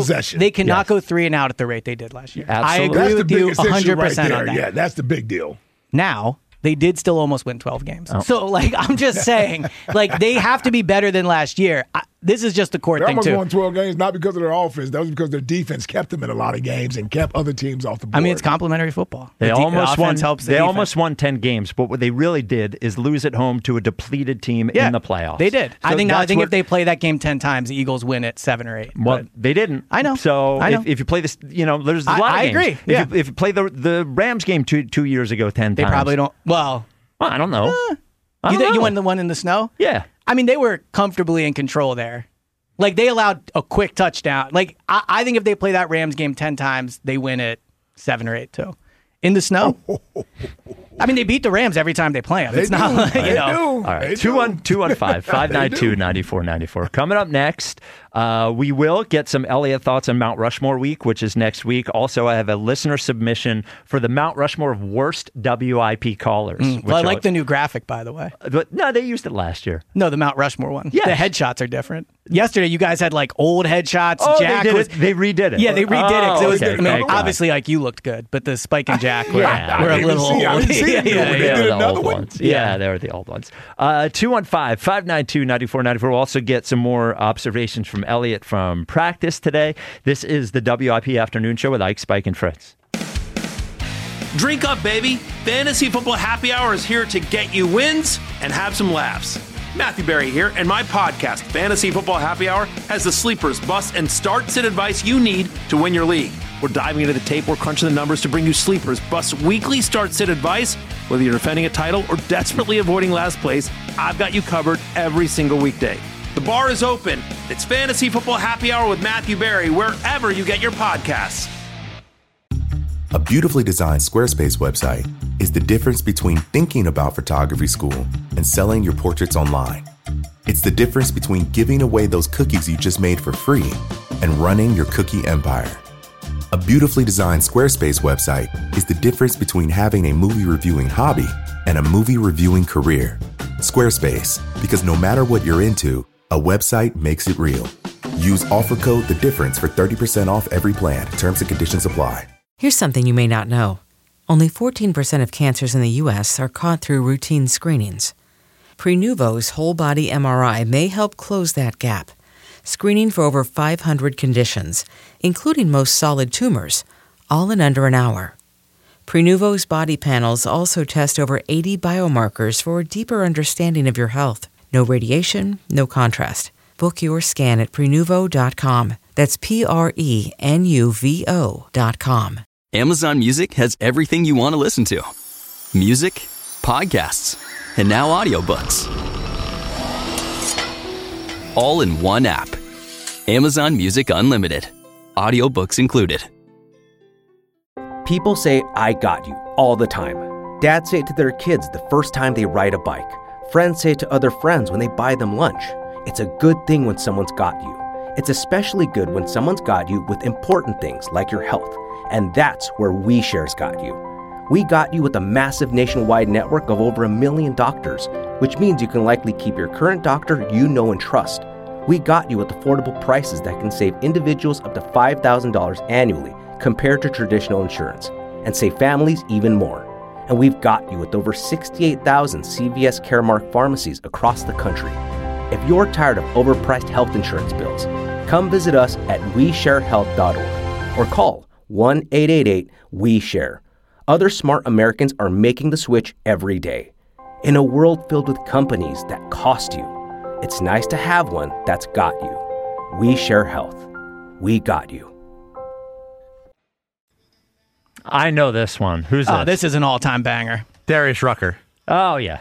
3 and out at the rate they did last year. Absolutely. I agree with you 100% on that. Yeah, that's the big deal. Now, they did still almost win 12 games. So, I'm just saying, they have to be better than last year. this is just the court thing, too. They almost won 12 games, not because of their offense. That was because their defense kept them in a lot of games and kept other teams off the board. I mean, it's complementary football. They almost won 10 games, but what they really did is lose at home to a depleted team in the playoffs. They did. So I think if they play that game 10 times, the Eagles win it 7 or 8. Well, they didn't. I know. So if you play this, there's a lot of games. I agree. If you play the Rams game 2 years ago 10 times. They probably don't. Well, I don't know. You won the one in the snow? Yeah. I mean, they were comfortably in control there. Like, they allowed a quick touchdown. Like, I think if they play that Rams game 10 times, they win it 7 or 8, too. In the snow? I mean, they beat the Rams every time they play them. It's not like, All right, 215-592-9494. Coming up next, we will get some Elliott thoughts on Mount Rushmore week, which is next week. Also, I have a listener submission for the Mount Rushmore of worst WIP callers. Well, I like the new graphic, by the way. But no, they used it last year. No, the Mount Rushmore one. Yes. The headshots are different. Yesterday, you guys had like old headshots. Oh, Jack they redid it. Yeah, they redid it. Okay, obviously, like, you looked good, but the Spike and Jack were a little old. They were the old ones. Yeah, they were the old ones. 215-592-9494. We'll also get some more observations from Elliott from practice today. This is the WIP Afternoon Show with Ike, Spike, and Fritz. Drink up, baby. Fantasy Football Happy Hour is here to get you wins and have some laughs. Matthew Berry here, and my podcast, Fantasy Football Happy Hour, has the sleepers, busts, and start-sit advice you need to win your league. We're diving into the tape, we're crunching the numbers to bring you sleepers, busts, weekly start-sit advice. Whether you're defending a title or desperately avoiding last place, I've got you covered every single weekday. The bar is open. It's Fantasy Football Happy Hour with Matthew Berry, wherever you get your podcasts. A beautifully designed Squarespace website is the difference between thinking about photography school and selling your portraits online. It's the difference between giving away those cookies you just made for free and running your cookie empire. A beautifully designed Squarespace website is the difference between having a movie reviewing hobby and a movie reviewing career. Squarespace, because no matter what you're into, a website makes it real. Use offer code The Difference for 30% off every plan. Terms and conditions apply. Here's something you may not know. Only 14% of cancers in the U.S. are caught through routine screenings. Prenuvo's whole-body MRI may help close that gap, screening for over 500 conditions, including most solid tumors, all in under an hour. Prenuvo's body panels also test over 80 biomarkers for a deeper understanding of your health. No radiation, no contrast. Book your scan at Prenuvo.com. That's Prenuvo.com. Amazon Music has everything you want to listen to. Music, podcasts, and now audiobooks. All in one app. Amazon Music Unlimited. Audiobooks included. People say, "I got you," all the time. Dads say it to their kids the first time they ride a bike. Friends say it to other friends when they buy them lunch. It's a good thing when someone's got you. It's especially good when someone's got you with important things like your health. And that's where WeShare's got you. We got you with a massive nationwide network of over 1 million doctors, which means you can likely keep your current doctor you know and trust. We got you with affordable prices that can save individuals up to $5,000 annually compared to traditional insurance, and save families even more. And we've got you with over 68,000 CVS Caremark pharmacies across the country. If you're tired of overpriced health insurance bills, come visit us at WeShareHealth.org or call 1-888-WE-SHARE. Other smart Americans are making the switch every day. In a world filled with companies that cost you, it's nice to have one that's got you. We Share Health. We got you. I know this one. Who's this? This is an all-time banger. Darius Rucker. Oh, yeah.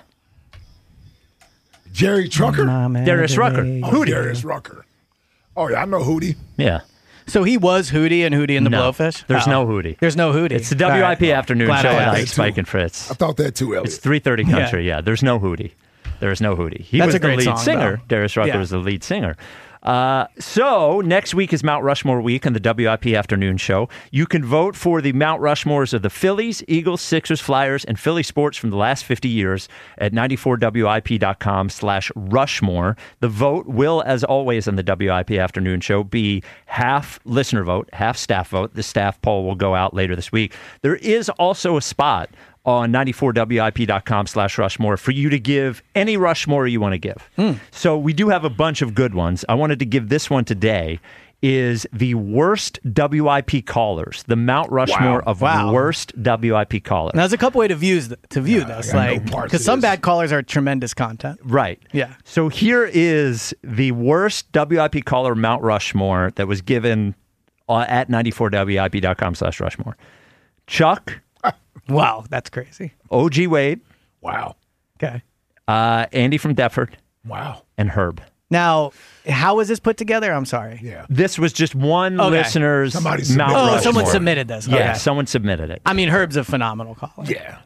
Jerry Trucker? Darius Rucker. Hootie. Darius Rucker. Oh, yeah, I know Hootie. Yeah. So he was Hootie and Hootie and the Blowfish? There's no Hootie. There's no Hootie. It's the WIP Afternoon Show with Ike, Spike, and Fritz. I thought that too, Elliot. It's 3:30 country, yeah. There's no Hootie. There is no Hootie. He That's was a great the lead song, singer. though. Darius Rucker was the lead singer. So next week is Mount Rushmore week on the WIP Afternoon Show. You can vote for the Mount Rushmores of the Phillies, Eagles, Sixers, Flyers, and Philly sports from the last 50 years at 94WIP.com/Rushmore. The vote will, as always on the WIP Afternoon Show, be half listener vote, half staff vote. The staff poll will go out later this week. There is also a spot on 94WIP.com/Rushmore for you to give any Rushmore you want to give. So we do have a bunch of good ones. I wanted to give this one today. Is the worst WIP callers, the Mount Rushmore of worst WIP callers. Now, there's a couple ways to view this, because some bad callers are tremendous content. Right. Yeah. So here is the worst WIP caller Mount Rushmore that was given at 94WIP.com/Rushmore. Chuck. Wow, that's crazy. OG Wade. Wow. Okay. Andy from Deptford. Wow. And Herb. Now, how was this put together? I'm sorry. Yeah. This was just one listener's Mount Rushmore. Someone submitted this. Yeah, Okay. someone submitted it. I mean, Herb's a phenomenal caller. Yeah.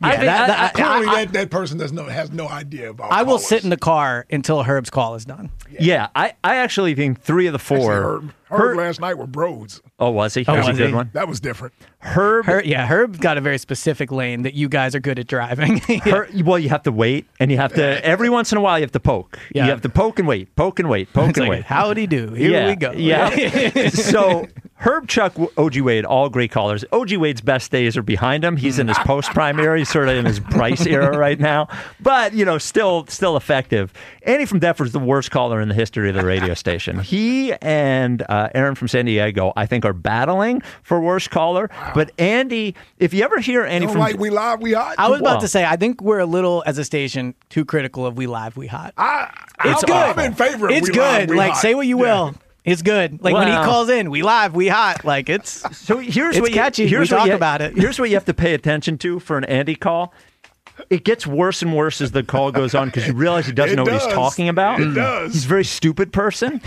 That person has no idea about I will callers. sit in the car until Herb's call is done. Yeah, I actually think 3 of the 4. Herb last night were bros. Oh, was he? Oh, That was a was good he? one. That was different. Herb's got a very specific lane that you guys are good at driving. Well, you have to wait, and you have to, every once in a while, you have to poke. Yeah. You have to poke and wait, poke and wait, poke It's and like, wait. howdy do. Here we go. Yeah. So Herb, Chuck, OG Wade, all great callers. OG Wade's best days are behind him. He's in his post-prime era. He's sort of in his Bryce era right now. But, still effective. Andy from Deptford is the worst caller in the history of the radio station. He and Aaron from San Diego, I think, are battling for worst caller. Wow. But Andy, if you ever hear Andy from... We Live, We Hot? I was about to say, I think we're a little, as a station, too critical of We Live, We Hot. It's good. I'm in favor of It's We good. Live, We Like, Hot. say what you will. It's good. Like when he calls in, We Live, We Hot. Like it's catchy. We talk about it. Here's what you have to pay attention to for an Andy call. It gets worse and worse as the call goes on because you realize he doesn't know what he's talking about. It does. He's a very stupid person.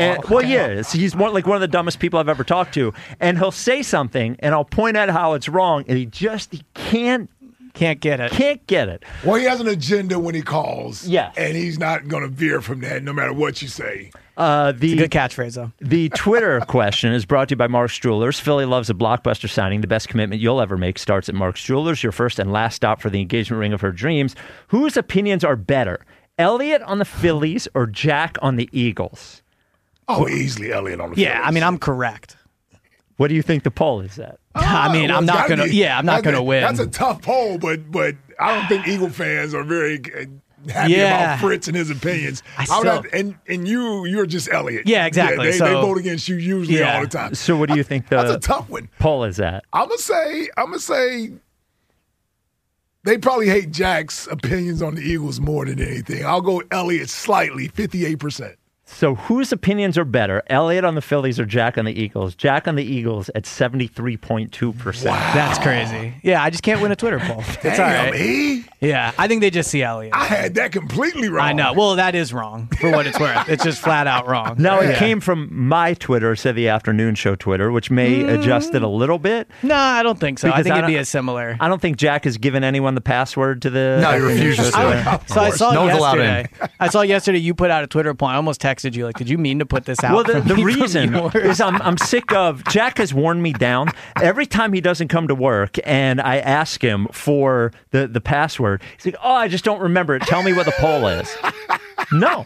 He's one of the dumbest people I've ever talked to. And he'll say something, and I'll point out how it's wrong, and he can't get it. Can't get it. Well, he has an agenda when he calls. Yes. And he's not going to veer from that no matter what you say. It's a good catchphrase, though. The Twitter question is brought to you by Mark's Jewelers. Philly loves a blockbuster signing. The best commitment you'll ever make starts at Mark's Jewelers, your first and last stop for the engagement ring of her dreams. Whose opinions are better, Elliot on the Phillies or Jack on the Eagles? Oh, easily Elliot on the Phillies. Yeah, I mean, I'm correct. What do you think the poll is at? I mean, I'm not going to win. That's a tough poll, but I don't think Eagle fans are very happy about Fritz and his opinions. And you're just Elliot. Yeah, exactly. Yeah, they vote against you usually all the time. So what do you think that's a tough one. Poll is at? I'm gonna say they probably hate Jack's opinions on the Eagles more than anything. I'll go Elliot slightly, 58%. So whose opinions are better, Elliot on the Phillies or Jack on the Eagles? Jack on the Eagles at 73.2%. Wow. That's crazy. Yeah, I just can't win a Twitter poll. It's all right. Yeah, I think they just see Elliot. I had that completely wrong. I know. Well, that is wrong for what it's worth. It's just flat out wrong. Now, it came from my Twitter, said the afternoon show Twitter, which may adjust it a little bit. No, I don't think so. I think it'd be as similar. I don't think Jack has given anyone the password to the... No, he refuses to. So I saw yesterday you put out a Twitter poll. I almost texted you, like, did you mean to put this out? Well, the reason is I'm sick of... Jack has worn me down. Every time he doesn't come to work and I ask him for the password, he's like, oh, I just don't remember it. Tell me what the poll is. No.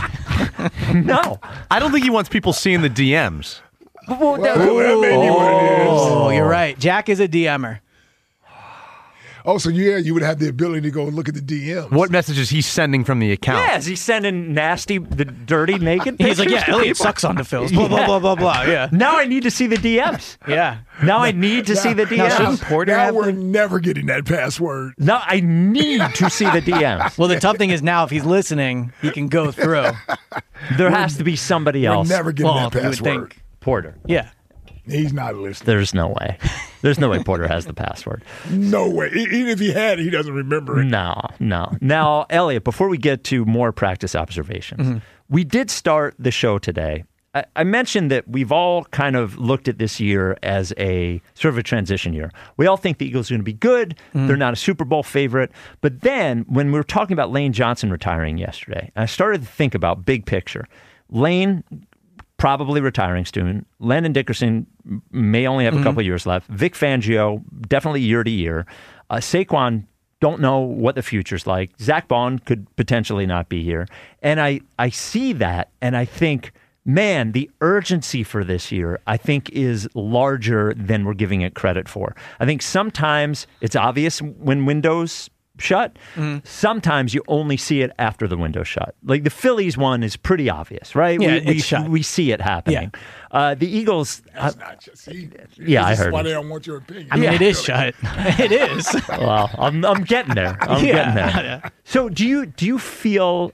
No. I don't think he wants people seeing the DMs. That may be what it is. Oh, you're right. Jack is a DMer. Oh, so you would have the ability to go and look at the DMs. What message is he sending from the account? Yeah, is he sending nasty, the dirty, naked He's like, pictures to Elliot people? sucks on the Phils. Blah, blah, blah, blah, blah. Yeah. Now I need to see the DMs. Yeah. Now I need to see the DMs. Now we're never getting that password. Now I need to see the DMs. Well, the tough thing is now if he's listening, he can go through. There has to be somebody else. We're never getting that you would password. think. Porter. Yeah. He's not listening. There's no way. There's no way Porter has the password. No way. Even if he had it, he doesn't remember it. No. Now, Elliot, before we get to more practice observations, we did start the show today. I mentioned that we've all kind of looked at this year as a sort of a transition year. We all think the Eagles are going to be good. They're not a Super Bowl favorite. But then when we were talking about Lane Johnson retiring yesterday, I started to think about big picture. Lane probably retiring soon. Landon Dickerson may only have a couple years left. Vic Fangio, definitely year to year. Saquon, don't know what the future's like. Zach Bond could potentially not be here. And I see that, and I think man, the urgency for this year, I think, is larger than we're giving it credit for. I think sometimes it's obvious when windows shut. Sometimes you only see it after the window shut. Like the Phillies one is pretty obvious, right? Yeah, we see it happening. The Eagles. That's not just. See, I heard. That's why they don't want your opinion. I mean, it is shut. It is. Well, I'm getting there. I'm getting there. Yeah. So, do you feel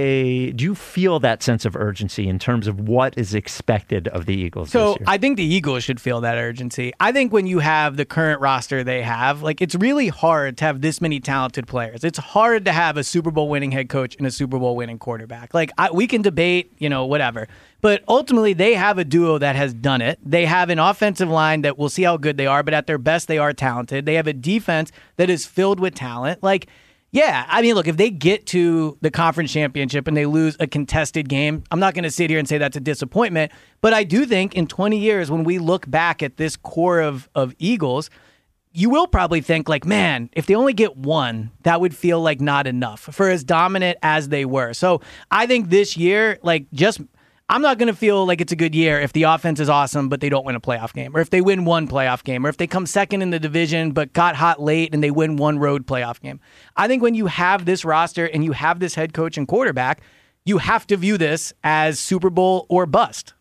that sense of urgency in terms of what is expected of the Eagles this year? I think the Eagles should feel that urgency. I think when you have the current roster they have, like it's really hard to have this many talented players. It's hard to have a Super Bowl winning head coach and a Super Bowl winning quarterback. Like we can debate, whatever. But ultimately, they have a duo that has done it. They have an offensive line that we'll see how good they are, but at their best, they are talented. They have a defense that is filled with talent. Like, yeah, I mean, look, if they get to the conference championship and they lose a contested game, I'm not going to sit here and say that's a disappointment. But I do think in 20 years, when we look back at this core of Eagles, you will probably think like, man, if they only get one, that would feel like not enough for as dominant as they were. So I think this year, I'm not going to feel like it's a good year if the offense is awesome, but they don't win a playoff game, or if they win one playoff game, or if they come second in the division, but got hot late and they win one road playoff game. I think when you have this roster and you have this head coach and quarterback, you have to view this as Super Bowl or bust.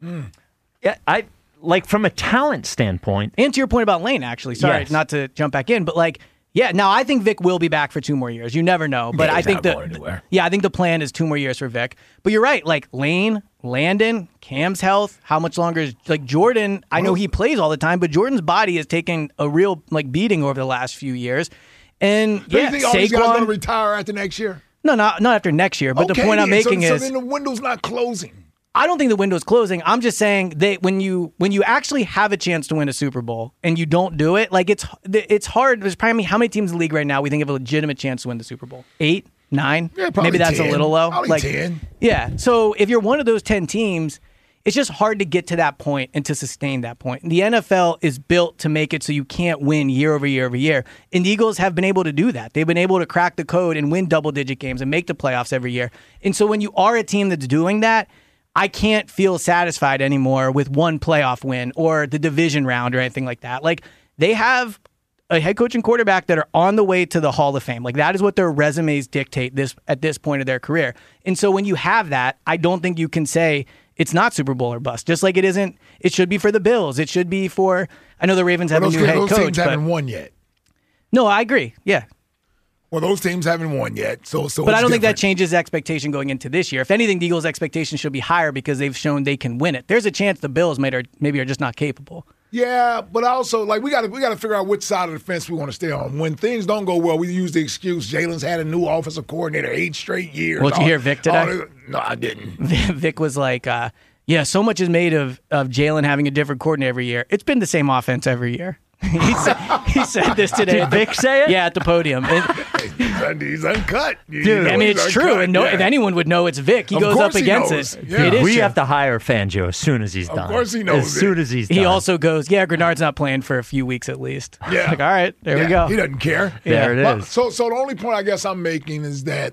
Yeah, from a talent standpoint. And to your point about Lane, actually, sorry, not to jump back in, but now I think Vic will be back for 2 more years. You never know, but I think I think the plan is 2 more years for Vic. But you're right, like Lane, Landon, Cam's health, how much longer is Jordan? I know he plays all the time, but Jordan's body has taken a real beating over the last few years. And do you think all these guys are going to retire after next year? No, not after next year. But the point I'm making is, so then the window's not closing. I don't think the window's closing. I'm just saying that when you actually have a chance to win a Super Bowl and you don't do it, it's hard. There's probably how many teams in the league right now we think have a legitimate chance to win the Super Bowl? 8, 9? Yeah, maybe that's 10. A little low. Probably 10. Yeah. So if you're one of those 10 teams, it's just hard to get to that point and to sustain that point. And the NFL is built to make it so you can't win year over year over year. And the Eagles have been able to do that. They've been able to crack the code and win double-digit games and make the playoffs every year. And so when you are a team that's doing that, I can't feel satisfied anymore with one playoff win or the division round or anything like that. They have a head coach and quarterback that are on the way to the Hall of Fame. That is what their resumes dictate at this point of their career. And so when you have that, I don't think you can say it's not Super Bowl or bust. Just like it should be for the Bills. It should be for, I know the Ravens have a new head coach. Those teams haven't won yet. No, I agree. Yeah. Well, those teams haven't won yet, but I don't think that changes expectation going into this year. If anything, the Eagles' expectation should be higher because they've shown they can win it. There's a chance the Bills maybe are just not capable. Yeah, but also we got to figure out which side of the fence we want to stay on. When things don't go well, we use the excuse Jalen's had a new offensive coordinator 8 straight years. Well, did you hear Vic today? No, I didn't. Vic was like, so much is made of Jalen having a different coordinator every year. It's been the same offense every year. He said this today. Did Vic say it? Yeah, at the podium. He's uncut. Dude, I mean, it's true. And if anyone would know it's Vic, he goes up against it. Yeah. It is we true. have to hire Fangio as soon as he's done. Of course he knows. As soon as he's done. He also goes, Grenard's not playing for a few weeks at least. Yeah. All right, there we go. He doesn't care. There it is. So the only point I guess I'm making is that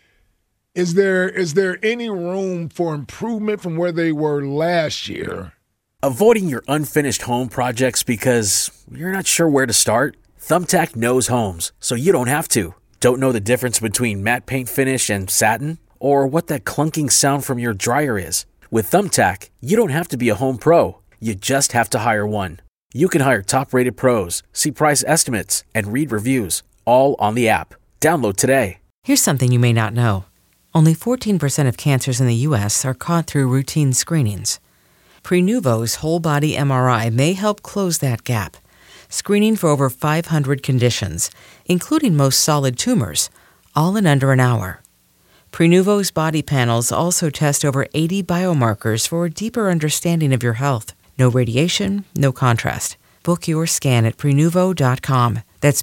is there any room for improvement from where they were last year? Avoiding your unfinished home projects because you're not sure where to start? Thumbtack knows homes, so you don't have to. Don't know the difference between matte paint finish and satin? Or what that clunking sound from your dryer is? With Thumbtack, you don't have to be a home pro. You just have to hire one. You can hire top-rated pros, see price estimates, and read reviews, all on the app. Download today. Here's something you may not know. Only 14% of cancers in the U.S. are caught through routine screenings. Prenuvo's whole-body MRI may help close that gap, screening for over 500 conditions, including most solid tumors, all in under an hour. Prenuvo's body panels also test over 80 biomarkers for a deeper understanding of your health. No radiation, no contrast. Book your scan at Prenuvo.com. That's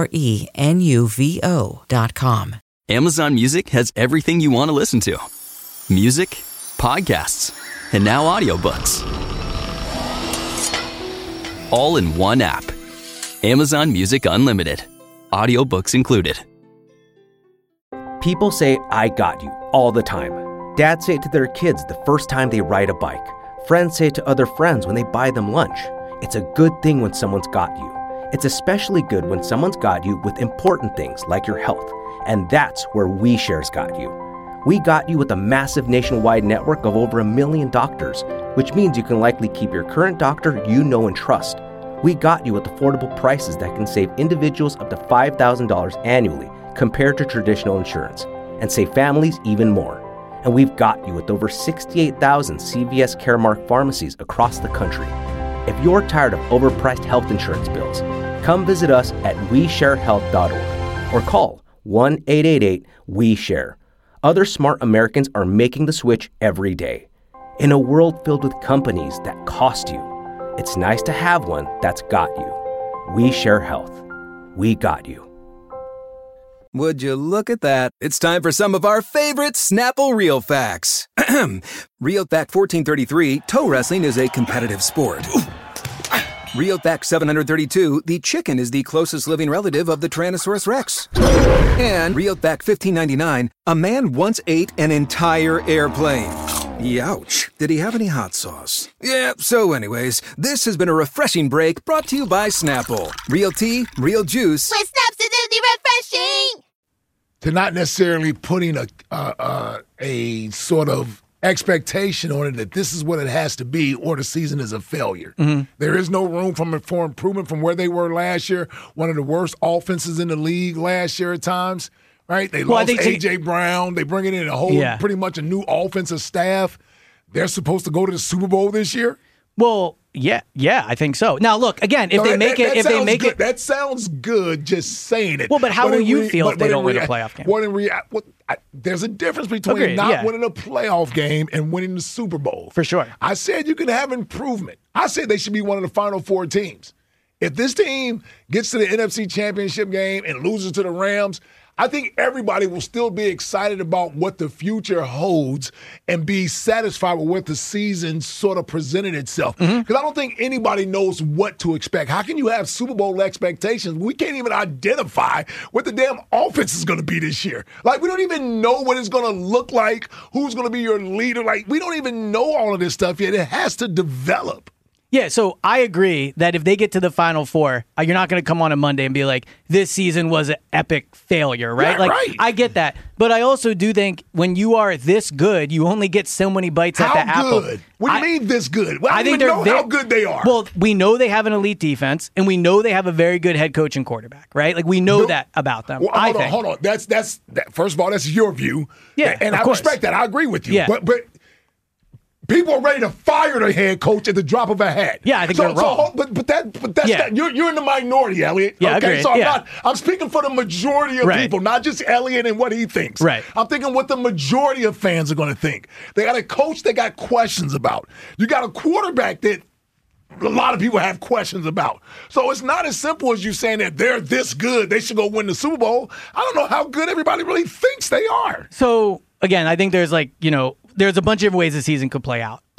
Prenuvo.com. Amazon Music has everything you want to listen to. Music, podcasts, and now audiobooks. All in one app. Amazon Music Unlimited. Audiobooks included. People say, I got you, all the time. Dads say it to their kids the first time they ride a bike. Friends say it to other friends when they buy them lunch. It's a good thing when someone's got you. It's especially good when someone's got you with important things like your health. And that's where WeShare's got you. We got you with a massive nationwide network of over 1 million doctors, which means you can likely keep your current doctor you know and trust. We got you with affordable prices that can save individuals up to $5,000 annually compared to traditional insurance, and save families even more. And we've got you with over 68,000 CVS Caremark pharmacies across the country. If you're tired of overpriced health insurance bills, come visit us at WeShareHealth.org or call 1-888-WE-SHARE. Other smart Americans are making the switch every day. In a world filled with companies that cost you, it's nice to have one that's got you. WeShare Health. We got you. Would you look at that? It's time for some of our favorite Snapple Real Facts. Real Fact 1433, toe wrestling is a competitive sport. Real Fact 732, the chicken is the closest living relative of the Tyrannosaurus Rex. And Real Fact 1599, a man once ate an entire airplane. Youch. Did he have any hot sauce? Yeah, so anyways, this has been a refreshing break brought to you by Snapple. Real tea, real juice. With Snaps, it's refreshing! To not necessarily putting a sort of expectation on it that this is what it has to be or the season is a failure. Mm-hmm. There is no room for improvement from where they were last year. One of the worst offenses in the league last year at times, right? They lost A.J. Brown. They bring in a whole pretty much a new offensive staff. They're supposed to go to the Super Bowl this year? Well, yeah, I think so. Now, look, again, if they make it, that sounds good. Just saying it. Well, but how will you feel if they don't win a playoff game? There's a difference between winning a playoff game and winning the Super Bowl. For sure. I said you can have improvement. I said they should be one of the Final Four teams. If this team gets to the NFC Championship game and loses to the Rams, I think everybody will still be excited about what the future holds and be satisfied with what the season sort of presented itself. Because I don't think anybody knows what to expect. How can you have Super Bowl expectations? We can't even identify what the damn offense is going to be this year. Like, we don't even know what it's going to look like, who's going to be your leader. Like, we don't even know all of this stuff yet. It has to develop. Yeah, so I agree that if they get to the Final Four, you're not going to come on a Monday and be like, this season was an epic failure, right? Right. I get that. But I also do think when you are this good, you only get so many bites at the apple. How good? What do you mean this good? Well, I think don't even know how good they are. Well, we know they have an elite defense, and we know they have a very good head coach and quarterback, right? Like, we know that about them. Well, hold on. That's first of all, that's your view. Yeah, and I respect that. I agree with you. Yeah. But people are ready to fire the head coach at the drop of a hat. Yeah, I think they're wrong. But that's not, you're in the minority, Elliot. Yeah, okay, agreed. So I'm speaking for the majority of people, not just Elliot and what he thinks. Right. I'm thinking what the majority of fans are going to think. They got a coach they got questions about. You got a quarterback that a lot of people have questions about. So it's not as simple as you saying that they're this good, they should go win the Super Bowl. I don't know how good everybody really thinks they are. So, again, I think there's there's a bunch of ways the season could play out.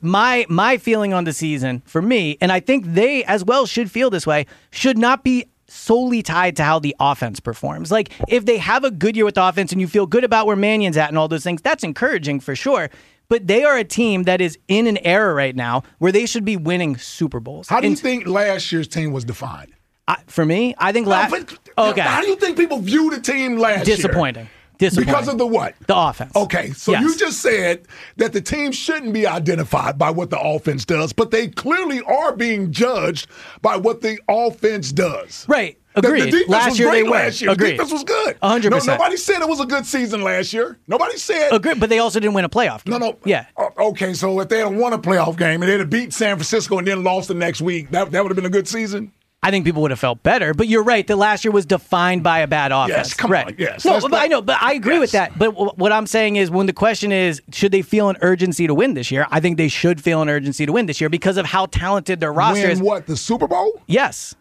My feeling on the season, for me, and I think they as well should feel this way, should not be solely tied to how the offense performs. Like, if they have a good year with the offense and you feel good about where Mannion's at and all those things, that's encouraging for sure. But they are a team that is in an era right now where they should be winning Super Bowls. How do you think last year's team was defined? For me, I think okay. How do you think people view the team last year? Disappointing. Because of the what? The offense. Okay, so you just said that the team shouldn't be identified by what the offense does, but they clearly are being judged by what the offense does. Right. Agreed. The defense last was year great they were. last year. The defense was good. 100%. Nobody said it was a good season last year. Nobody said. Agreed, but they also didn't win a playoff game. No. Yeah. Okay, so if they had won a playoff game and they'd have beat San Francisco and then lost the next week, that would have been a good season? I think people would have felt better, but you're right. The last year was defined by a bad offense. Yes, come on. Yes. No, I know, but I agree with that. But what I'm saying is when the question is, should they feel an urgency to win this year? I think they should feel an urgency to win this year because of how talented their roster is. Win what, the Super Bowl? Yes.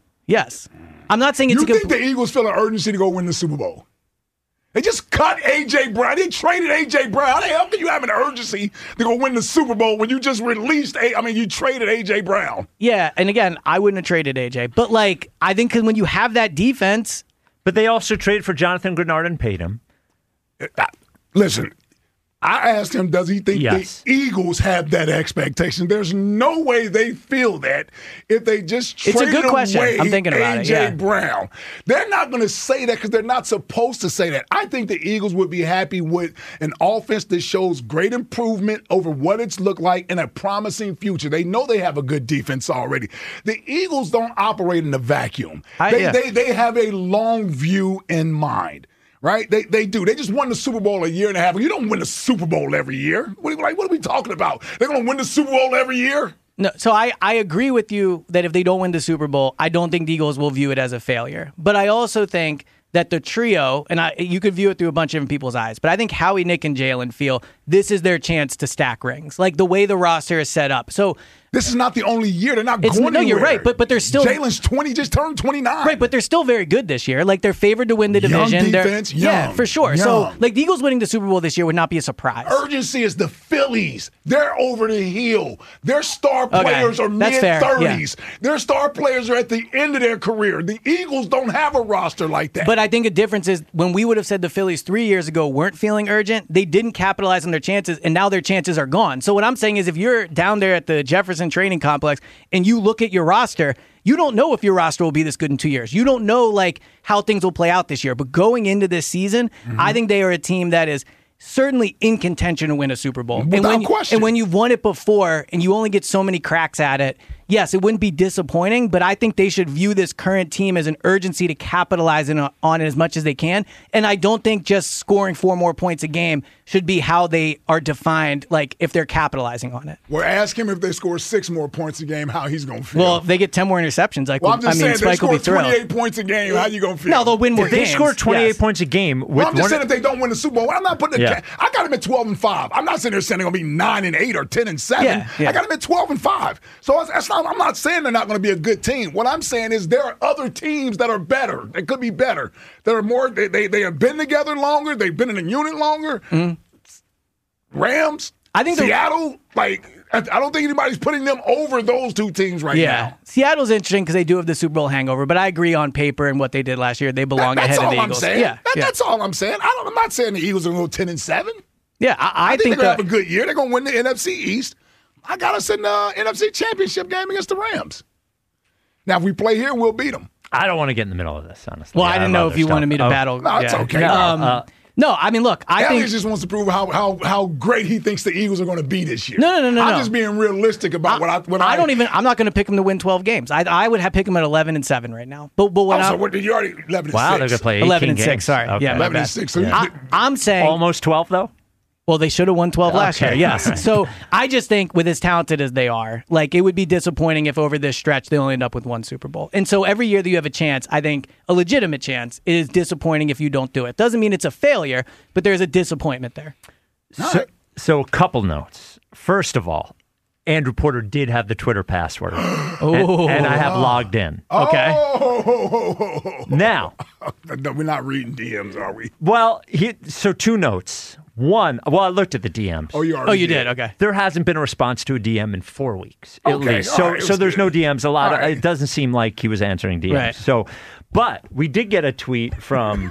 I'm not saying it's a good... You think the Eagles feel an urgency to go win the Super Bowl? They just cut A.J. Brown. They traded A.J. Brown. How the hell can you have an urgency to go win the Super Bowl when you just you traded A.J. Brown? Yeah, and again, I wouldn't have traded A.J. But, I think because when you have that defense... But they also traded for Jonathan Grenard and paid him. Listen, I asked him, does he think the Eagles have that expectation? There's no way they feel that if they just traded away I'm thinking about A.J. Brown. They're not going to say that because they're not supposed to say that. I think the Eagles would be happy with an offense that shows great improvement over what it's looked like and a promising future. They know they have a good defense already. The Eagles don't operate in a vacuum. They have a long view in mind. Right? They do. They just won the Super Bowl a year and a half ago. You don't win the Super Bowl every year. What are we talking about? They're going to win the Super Bowl every year? No, so I agree with you that if they don't win the Super Bowl, I don't think the Eagles will view it as a failure. But I also think that the trio, and you could view it through a bunch of different people's eyes, but I think Howie, Nick, and Jalen feel this is their chance to stack rings, like the way the roster is set up. So this is not the only year. They're not going anywhere. No, you're right, but they're still... Jalen's 20, just turned 29. Right, but they're still very good this year. Like, they're favored to win the division. Young defense, yeah, for sure. So, like, the Eagles winning the Super Bowl this year would not be a surprise. Urgency is the Phillies. They're over the hill. Their star players are mid-30s. Yeah. Their star players are at the end of their career. The Eagles don't have a roster like that. But I think a difference is when we would have said the Phillies 3 years ago weren't feeling urgent, they didn't capitalize on their chances, and now their chances are gone. So what I'm saying is if you're down there at the Jefferson Training Complex and you look at your roster, you don't know if your roster will be this good in 2 years. You don't know like how things will play out this year. But going into this season, I think they are a team that is certainly in contention to win a Super Bowl. Without question. And when you've won it before and you only get so many cracks at it, yes, it wouldn't be disappointing, but I think they should view this current team as an urgency to capitalize on it as much as they can. And I don't think just scoring 4 more points a game should be how they are defined, like if they're capitalizing on it. Well, ask him if they score 6 more points a game, how he's going to feel. Well, if they get 10 more interceptions, I'm just saying, Spike will be thrilled. 28 points a game, how you going to feel? No, they'll win more games. If they score 28 points a game. I'm just saying if they don't win the Super Bowl, I'm not putting I got them at 12-5. I'm not sitting there saying they're going to be 9-8 or 10-7. I got them at 12-5. So I'm not saying they're not going to be a good team. What I'm saying is there are other teams that are better. They could be better. That are more. They have been together longer. They've been in a unit longer. Rams, I think Seattle. I don't think anybody's putting them over those two teams right now. Seattle's interesting because they do have the Super Bowl hangover. But I agree on paper and what they did last year. They belong ahead of the Eagles. That's all I'm saying. I'm not saying the Eagles are going to go 10-7. Yeah, I think they're going to have a good year. They're going to win the NFC East. I got us in the NFC Championship game against the Rams. Now, if we play here, we'll beat them. I don't want to get in the middle of this, honestly. Well, I didn't know if you wanted me to battle. No, it's okay. No, I mean, look, I think just wants to prove how great he thinks the Eagles are going to be this year. No. I'm just being realistic about I'm not going to pick them to win 12 games. I would pick them at 11-7 right now. But what did you already 11-6? Wow, they're going to play 11-6. Sorry, okay. 11-6. So I'm saying almost 12 though. Well, they should have won 12 last year, yes. Right. So I just think with as talented as they are, like it would be disappointing if over this stretch they only end up with 1 Super Bowl. And so every year that you have a chance, I think a legitimate chance, it is disappointing if you don't do it. Doesn't mean it's a failure, but there's a disappointment there. So a couple notes. First of all, Andrew Porter did have the Twitter password, and I have logged in. Okay. Now. We're not reading DMs, are we? Well, so 2 notes. One, I looked at the DMs. Oh, you did? Okay. There hasn't been a response to a DM in 4 weeks, at least. So there's no DMs. It doesn't seem like he was answering DMs. Right. So, but we did get a tweet from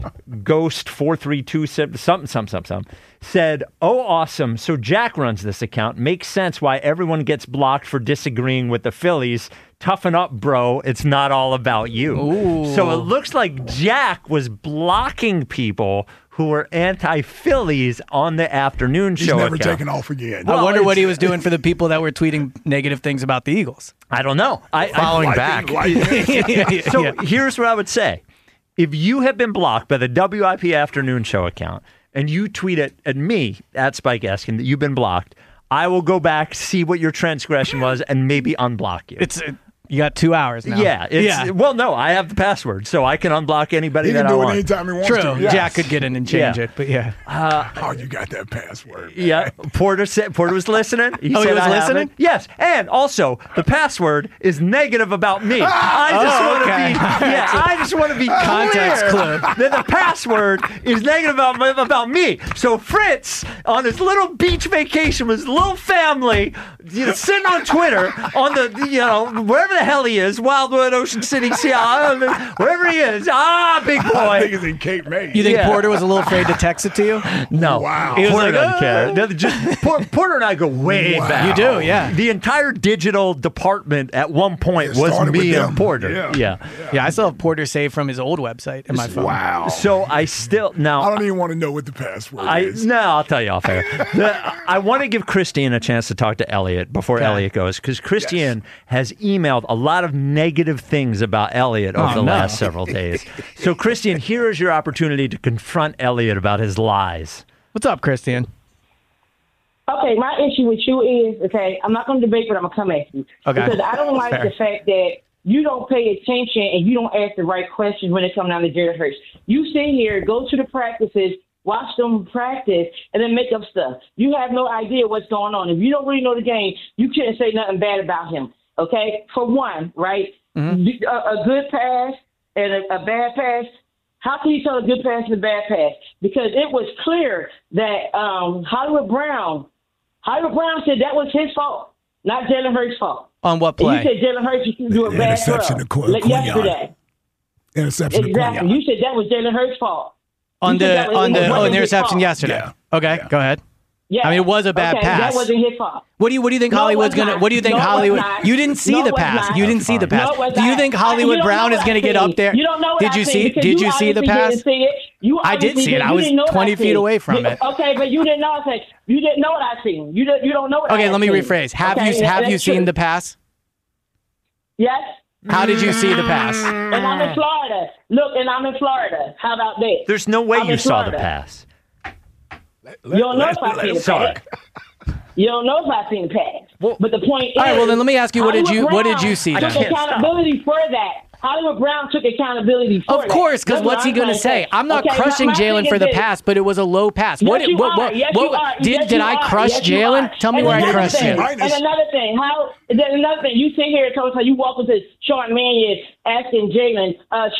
Ghost432 something. Said, "Oh, awesome. So Jack runs this account. Makes sense why everyone gets blocked for disagreeing with the Phillies. Toughen up, bro. It's not all about you." Ooh. So it looks like Jack was blocking people who were anti-Phillies on the afternoon show. He's never account. taken off again. I wonder what he was doing for the people that were tweeting negative things about the Eagles. I don't know. Following back. So here's what I would say. If you have been blocked by the WIP afternoon show account and you tweet at me, at Spike Eskin, that you've been blocked, I will go back, see what your transgression was, and maybe unblock you. You got 2 hours now. Yeah. Well, no, I have the password, so I can unblock anybody that I want. He can do it anytime he wants to. True. Yes. Jack could get in and change it, but yeah. You got that password. Man. Yeah. Porter was listening. He was listening? Yes. And also, the password is negative about me. I just want to be context clear that the password is negative about me. So Fritz, on his little beach vacation with his little family, sitting on Twitter on the, wherever the hell he is. Wildwood, Ocean City, Seattle, wherever he is. Big boy. I think he's in Cape May. You think Porter was a little afraid to text it to you? No. Wow. He was Porter doesn't care. Porter and I go way back. You do, yeah. The entire digital department at one point was me and Porter. Yeah, I still have Porter saved from his old website in my phone. Wow. So I still now. I don't even want to know what the password is. No, I'll tell you off air. I want to give Christian a chance to talk to Elliot before Elliot goes, because Christian has emailed a lot of negative things about Elliot over the last several days. So, Christian, here is your opportunity to confront Elliot about his lies. What's up, Christian? Okay, my issue with you is, I'm not going to debate, but I'm going to come at you. Okay. Because I don't like the fact that you don't pay attention and you don't ask the right questions when it comes down to Jalen Hurts. You sit here, go to the practices, watch them practice, and then make up stuff. You have no idea what's going on. If you don't really know the game, you can't say nothing bad about him, okay? For one, right, a good pass and a bad pass, how can you tell a good pass and a bad pass? Because it was clear that Hollywood Brown said that was his fault, not Jalen Hurts' fault. On what play? And you said Jalen Hurts should do a bad throw yesterday. Interception to Exactly. Quinyon. You said that was Jalen Hurts' fault. On the interception yesterday. Yeah. Okay, go ahead. Yeah. I mean, it was a bad pass. That wasn't his fault. What do you think Hollywood's gonna? What do you think Hollywood? You didn't see the pass. You didn't see the pass. Do you think Hollywood Brown is gonna get up there? You don't know what Did you see? Did you see the pass? I did see it. I was 20 feet away from it. Okay, but you didn't know. You didn't know what I seen. You don't know what. Okay, let me rephrase. Have you seen the pass? Yes. How did you see the pass? And I'm in Florida. Look, and I'm in Florida. How about that? There's no way you saw the pass. You don't know if I seen the pass. You don't know if I seen the pass. But the point is, all right. Well, then let me ask you, what did you see? Took accountability for that. Hollywood Brown took accountability for that. Of course, because what's he going to say? I'm not crushing Jalen for the pass, but it was a low pass. Did I crush Jalen? Tell me where I crushed him. And another thing, you sit here and tell us how you walk into Sean Mannion asking Jalen,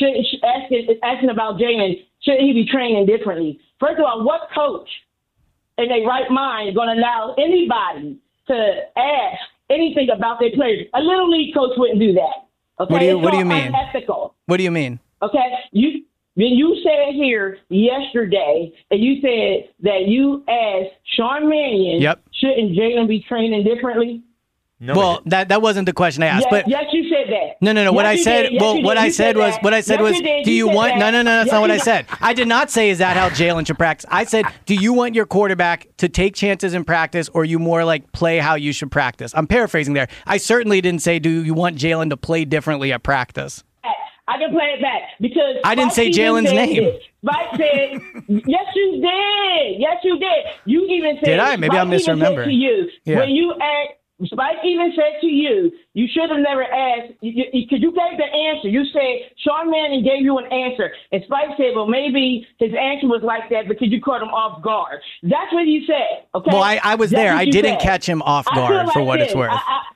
asking about Jalen, should he be training differently? First of all, what coach in their right mind is going to allow anybody to ask anything about their players? A little league coach wouldn't do that. Okay? What do you mean? Unethical. What do you mean? Okay, you said here yesterday, and you said that you asked Sean Mannion, shouldn't Jalen be training differently? No, well, that wasn't the question I asked. Yes, you said that. No. Yes, what I said, what I said was, do you want? No. That's not what I said. I did not say, is that how Jalen should practice? I said, do you want your quarterback to take chances in practice, or you more like play how you should practice? I'm paraphrasing there. I certainly didn't say, do you want Jalen to play differently at practice? I can play it back because I didn't say Jalen's name. Spike said, yes, you did. Yes, you did. You even said. Did I? Maybe I'm misremembering. To you, when you asked. Spike even said to you, you should have never asked, because you gave the answer. You said, Sean Mannion gave you an answer. And Spike said, well, maybe his answer was like that because you caught him off guard. That's what you said, okay? Well, I was there. I didn't catch him off guard, for what it's worth.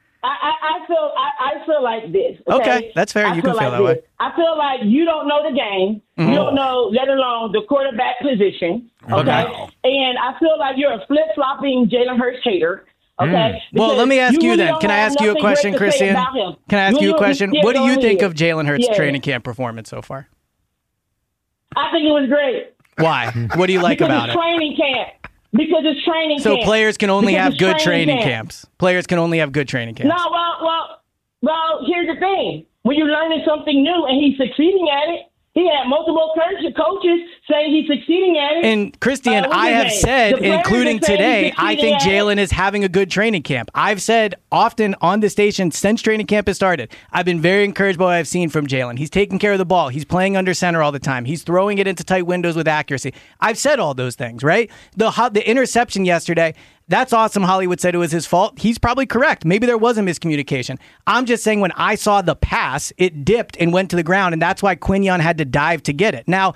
I feel like this. Okay, that's fair. You can feel that way. I feel like you don't know the game. Mm-hmm. You don't know, let alone the quarterback position, okay? And I feel like you're a flip-flopping Jalen Hurts hater. Okay. Well, let me ask you then. Can I ask you a question, Christian? Can I ask you a question? What do you think of Jalen Hurts' training camp performance so far? I think it was great. Why? What do you like about it? Training camp. Because it's training camp. So players can only have good training camps. Players can only have good training camps. No, well, here's the thing. When you're learning something new and he's succeeding at it, he had multiple coaches saying he's succeeding at it. And Christian, I have said, including today, I think Jalen is having a good training camp. I've said often on the station since training camp has started, I've been very encouraged by what I've seen from Jalen. He's taking care of the ball. He's playing under center all the time. He's throwing it into tight windows with accuracy. I've said all those things, right? The interception yesterday, that's awesome. Hollywood said it was his fault. He's probably correct. Maybe there was a miscommunication. I'm just saying when I saw the pass, it dipped and went to the ground, and that's why Quinyon had to dive to get it. Now,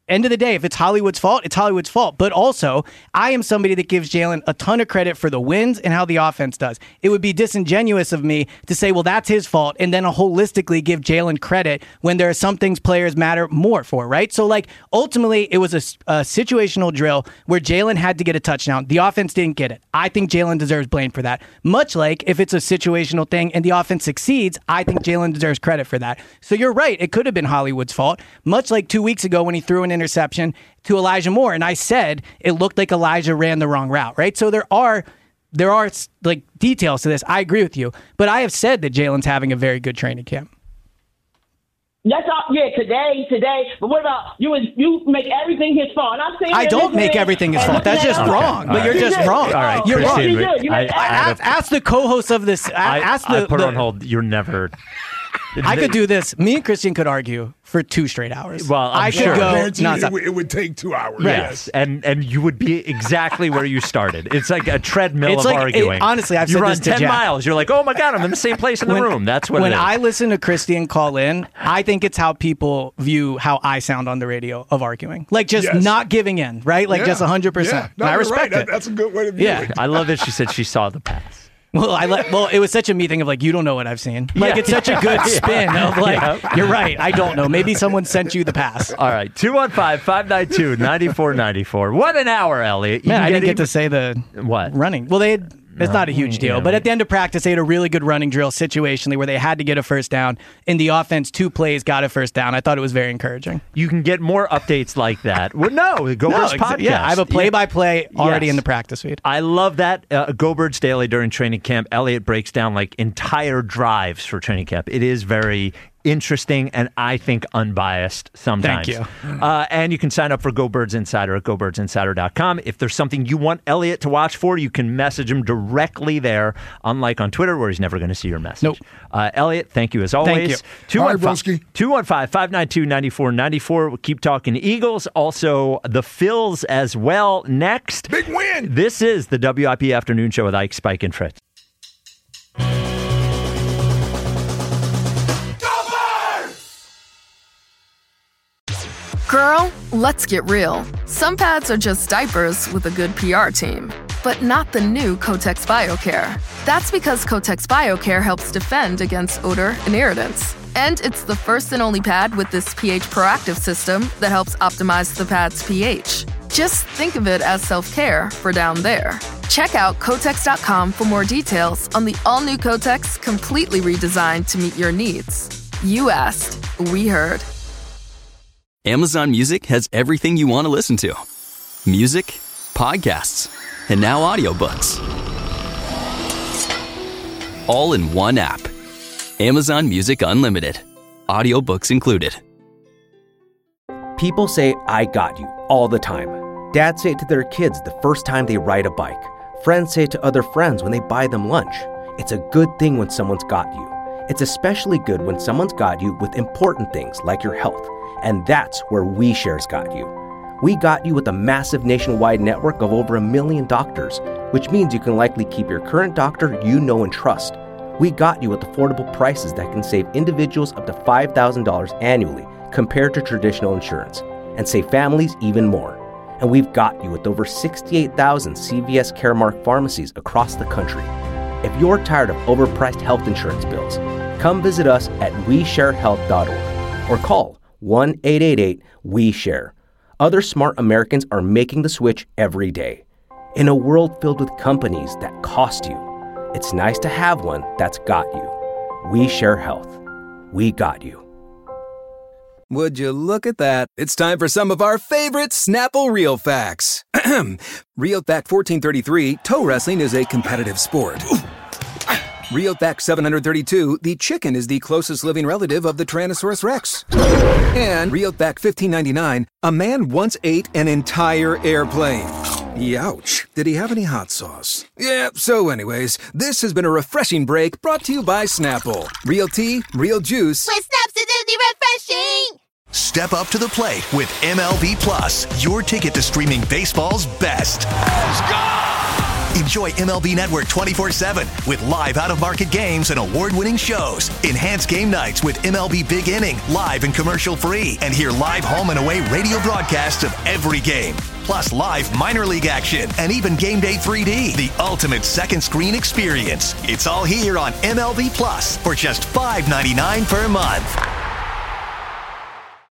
end of the day, if it's Hollywood's fault, it's Hollywood's fault. But also, I am somebody that gives Jalen a ton of credit for the wins and how the offense does. It would be disingenuous of me to say, well, that's his fault, and then holistically give Jalen credit when there are some things players matter more for, right? So, like, ultimately, it was a situational drill where Jalen had to get a touchdown. The offense didn't get it. I think Jalen deserves blame for that. Much like if it's a situational thing and the offense succeeds, I think Jalen deserves credit for that. So you're right. It could have been Hollywood's fault. Much like 2 weeks ago when he threw an interception to Elijah Moore, and I said it looked like Elijah ran the wrong route, right? So there are like details to this. I agree with you, but I have said that Jalen's having a very good training camp. That's all. Yeah, today. But what about you? You make everything his fault. I'm saying I don't make everything his fault. That's just wrong. But you're just wrong. All right, you're Christian, wrong. Ask the co-host of this. I put on hold. You're never. I could do this. Me and Christian could argue for 2 straight hours. Well, I could go. It would take 2 hours. Right. Yes, and you would be exactly where you started. It's like a treadmill of arguing. Honestly, I've you said run this to 10 Jack. miles. You're like, oh my god, I'm in the same place in the room. That's what. When it is. I listen to Christian call in, I think it's how people view how I sound on the radio of arguing, like just not giving in, right? Like just 100%. Yeah. No, I respect it. That's a good way to view it. I love that she said she saw the pass. Well, it was such a me thing of like, you don't know what I've seen. Like, it's such a good spin of like, you're right, I don't know. Maybe someone sent you the pass. All right, 215-592-9494. What an hour, Elliot. Man, I didn't get to say the what running. Well, it's not a huge deal, but at the end of practice, they had a really good running drill situationally where they had to get a first down. In the offense, 2 plays got a first down. I thought it was very encouraging. You can get more updates like that. Well, the Go Birds podcast. Yeah, I have a play-by-play already in the practice feed. I love that. Go Birds Daily during training camp. Elliot breaks down like entire drives for training camp. It is very interesting and I think unbiased sometimes. Thank you. And you can sign up for Go Birds Insider at GoBirdsInsider.com. If there's something you want Elliot to watch for, you can message him directly there, unlike on Twitter where he's never going to see your message. Nope. Elliot, thank you as always. Thank you. 215-592-9494. We'll keep talking Eagles. Also, the Phils as well. Next. Big win. This is the WIP Afternoon Show with Ike, Spike, and Fritz. Girl, let's get real. Some pads are just diapers with a good PR team. But not the new Kotex BioCare. That's because Kotex BioCare helps defend against odor and irritants. And it's the first and only pad with this pH proactive system that helps optimize the pad's pH. Just think of it as self-care for down there. Check out Kotex.com for more details on the all-new Kotex, completely redesigned to meet your needs. You asked, we heard. Amazon Music has everything you want to listen to. Music, podcasts, and now audiobooks. All in one app. Amazon Music Unlimited. Audiobooks included. People say, I got you, all the time. Dads say it to their kids the first time they ride a bike. Friends say it to other friends when they buy them lunch. It's a good thing when someone's got you. It's especially good when someone's got you with important things like your health. And that's where WeShare's got you. We got you with a massive nationwide network of over 1 million doctors, which means you can likely keep your current doctor you know and trust. We got you with affordable prices that can save individuals up to $5,000 annually compared to traditional insurance, and save families even more. And we've got you with over 68,000 CVS Caremark pharmacies across the country. If you're tired of overpriced health insurance bills, come visit us at WeShareHealth.org or call 1-888-WE-SHARE. Other smart Americans are making the switch every day. In a world filled with companies that cost you, it's nice to have one that's got you. We Share Health. We got you. Would you look at that? It's time for some of our favorite Snapple Real Facts. Real Fact 1433, toe wrestling is a competitive sport. Real Fact 732, the chicken is the closest living relative of the Tyrannosaurus Rex. And Real Fact 1599, a man once ate an entire airplane. Youch. Did he have any hot sauce? Yeah, so anyways, this has been a refreshing break brought to you by Snapple. Real tea, real juice. With Snap's acidity refreshing! Step up to the plate with MLB Plus, your ticket to streaming baseball's best. Enjoy MLB Network 24/7 with live out-of-market games and award-winning shows. Enhance game nights with MLB Big Inning, live and commercial-free. And hear live home and away radio broadcasts of every game. Plus live minor league action and even Game Day 3D, the ultimate second screen experience. It's all here on MLB Plus for just $5.99 per month.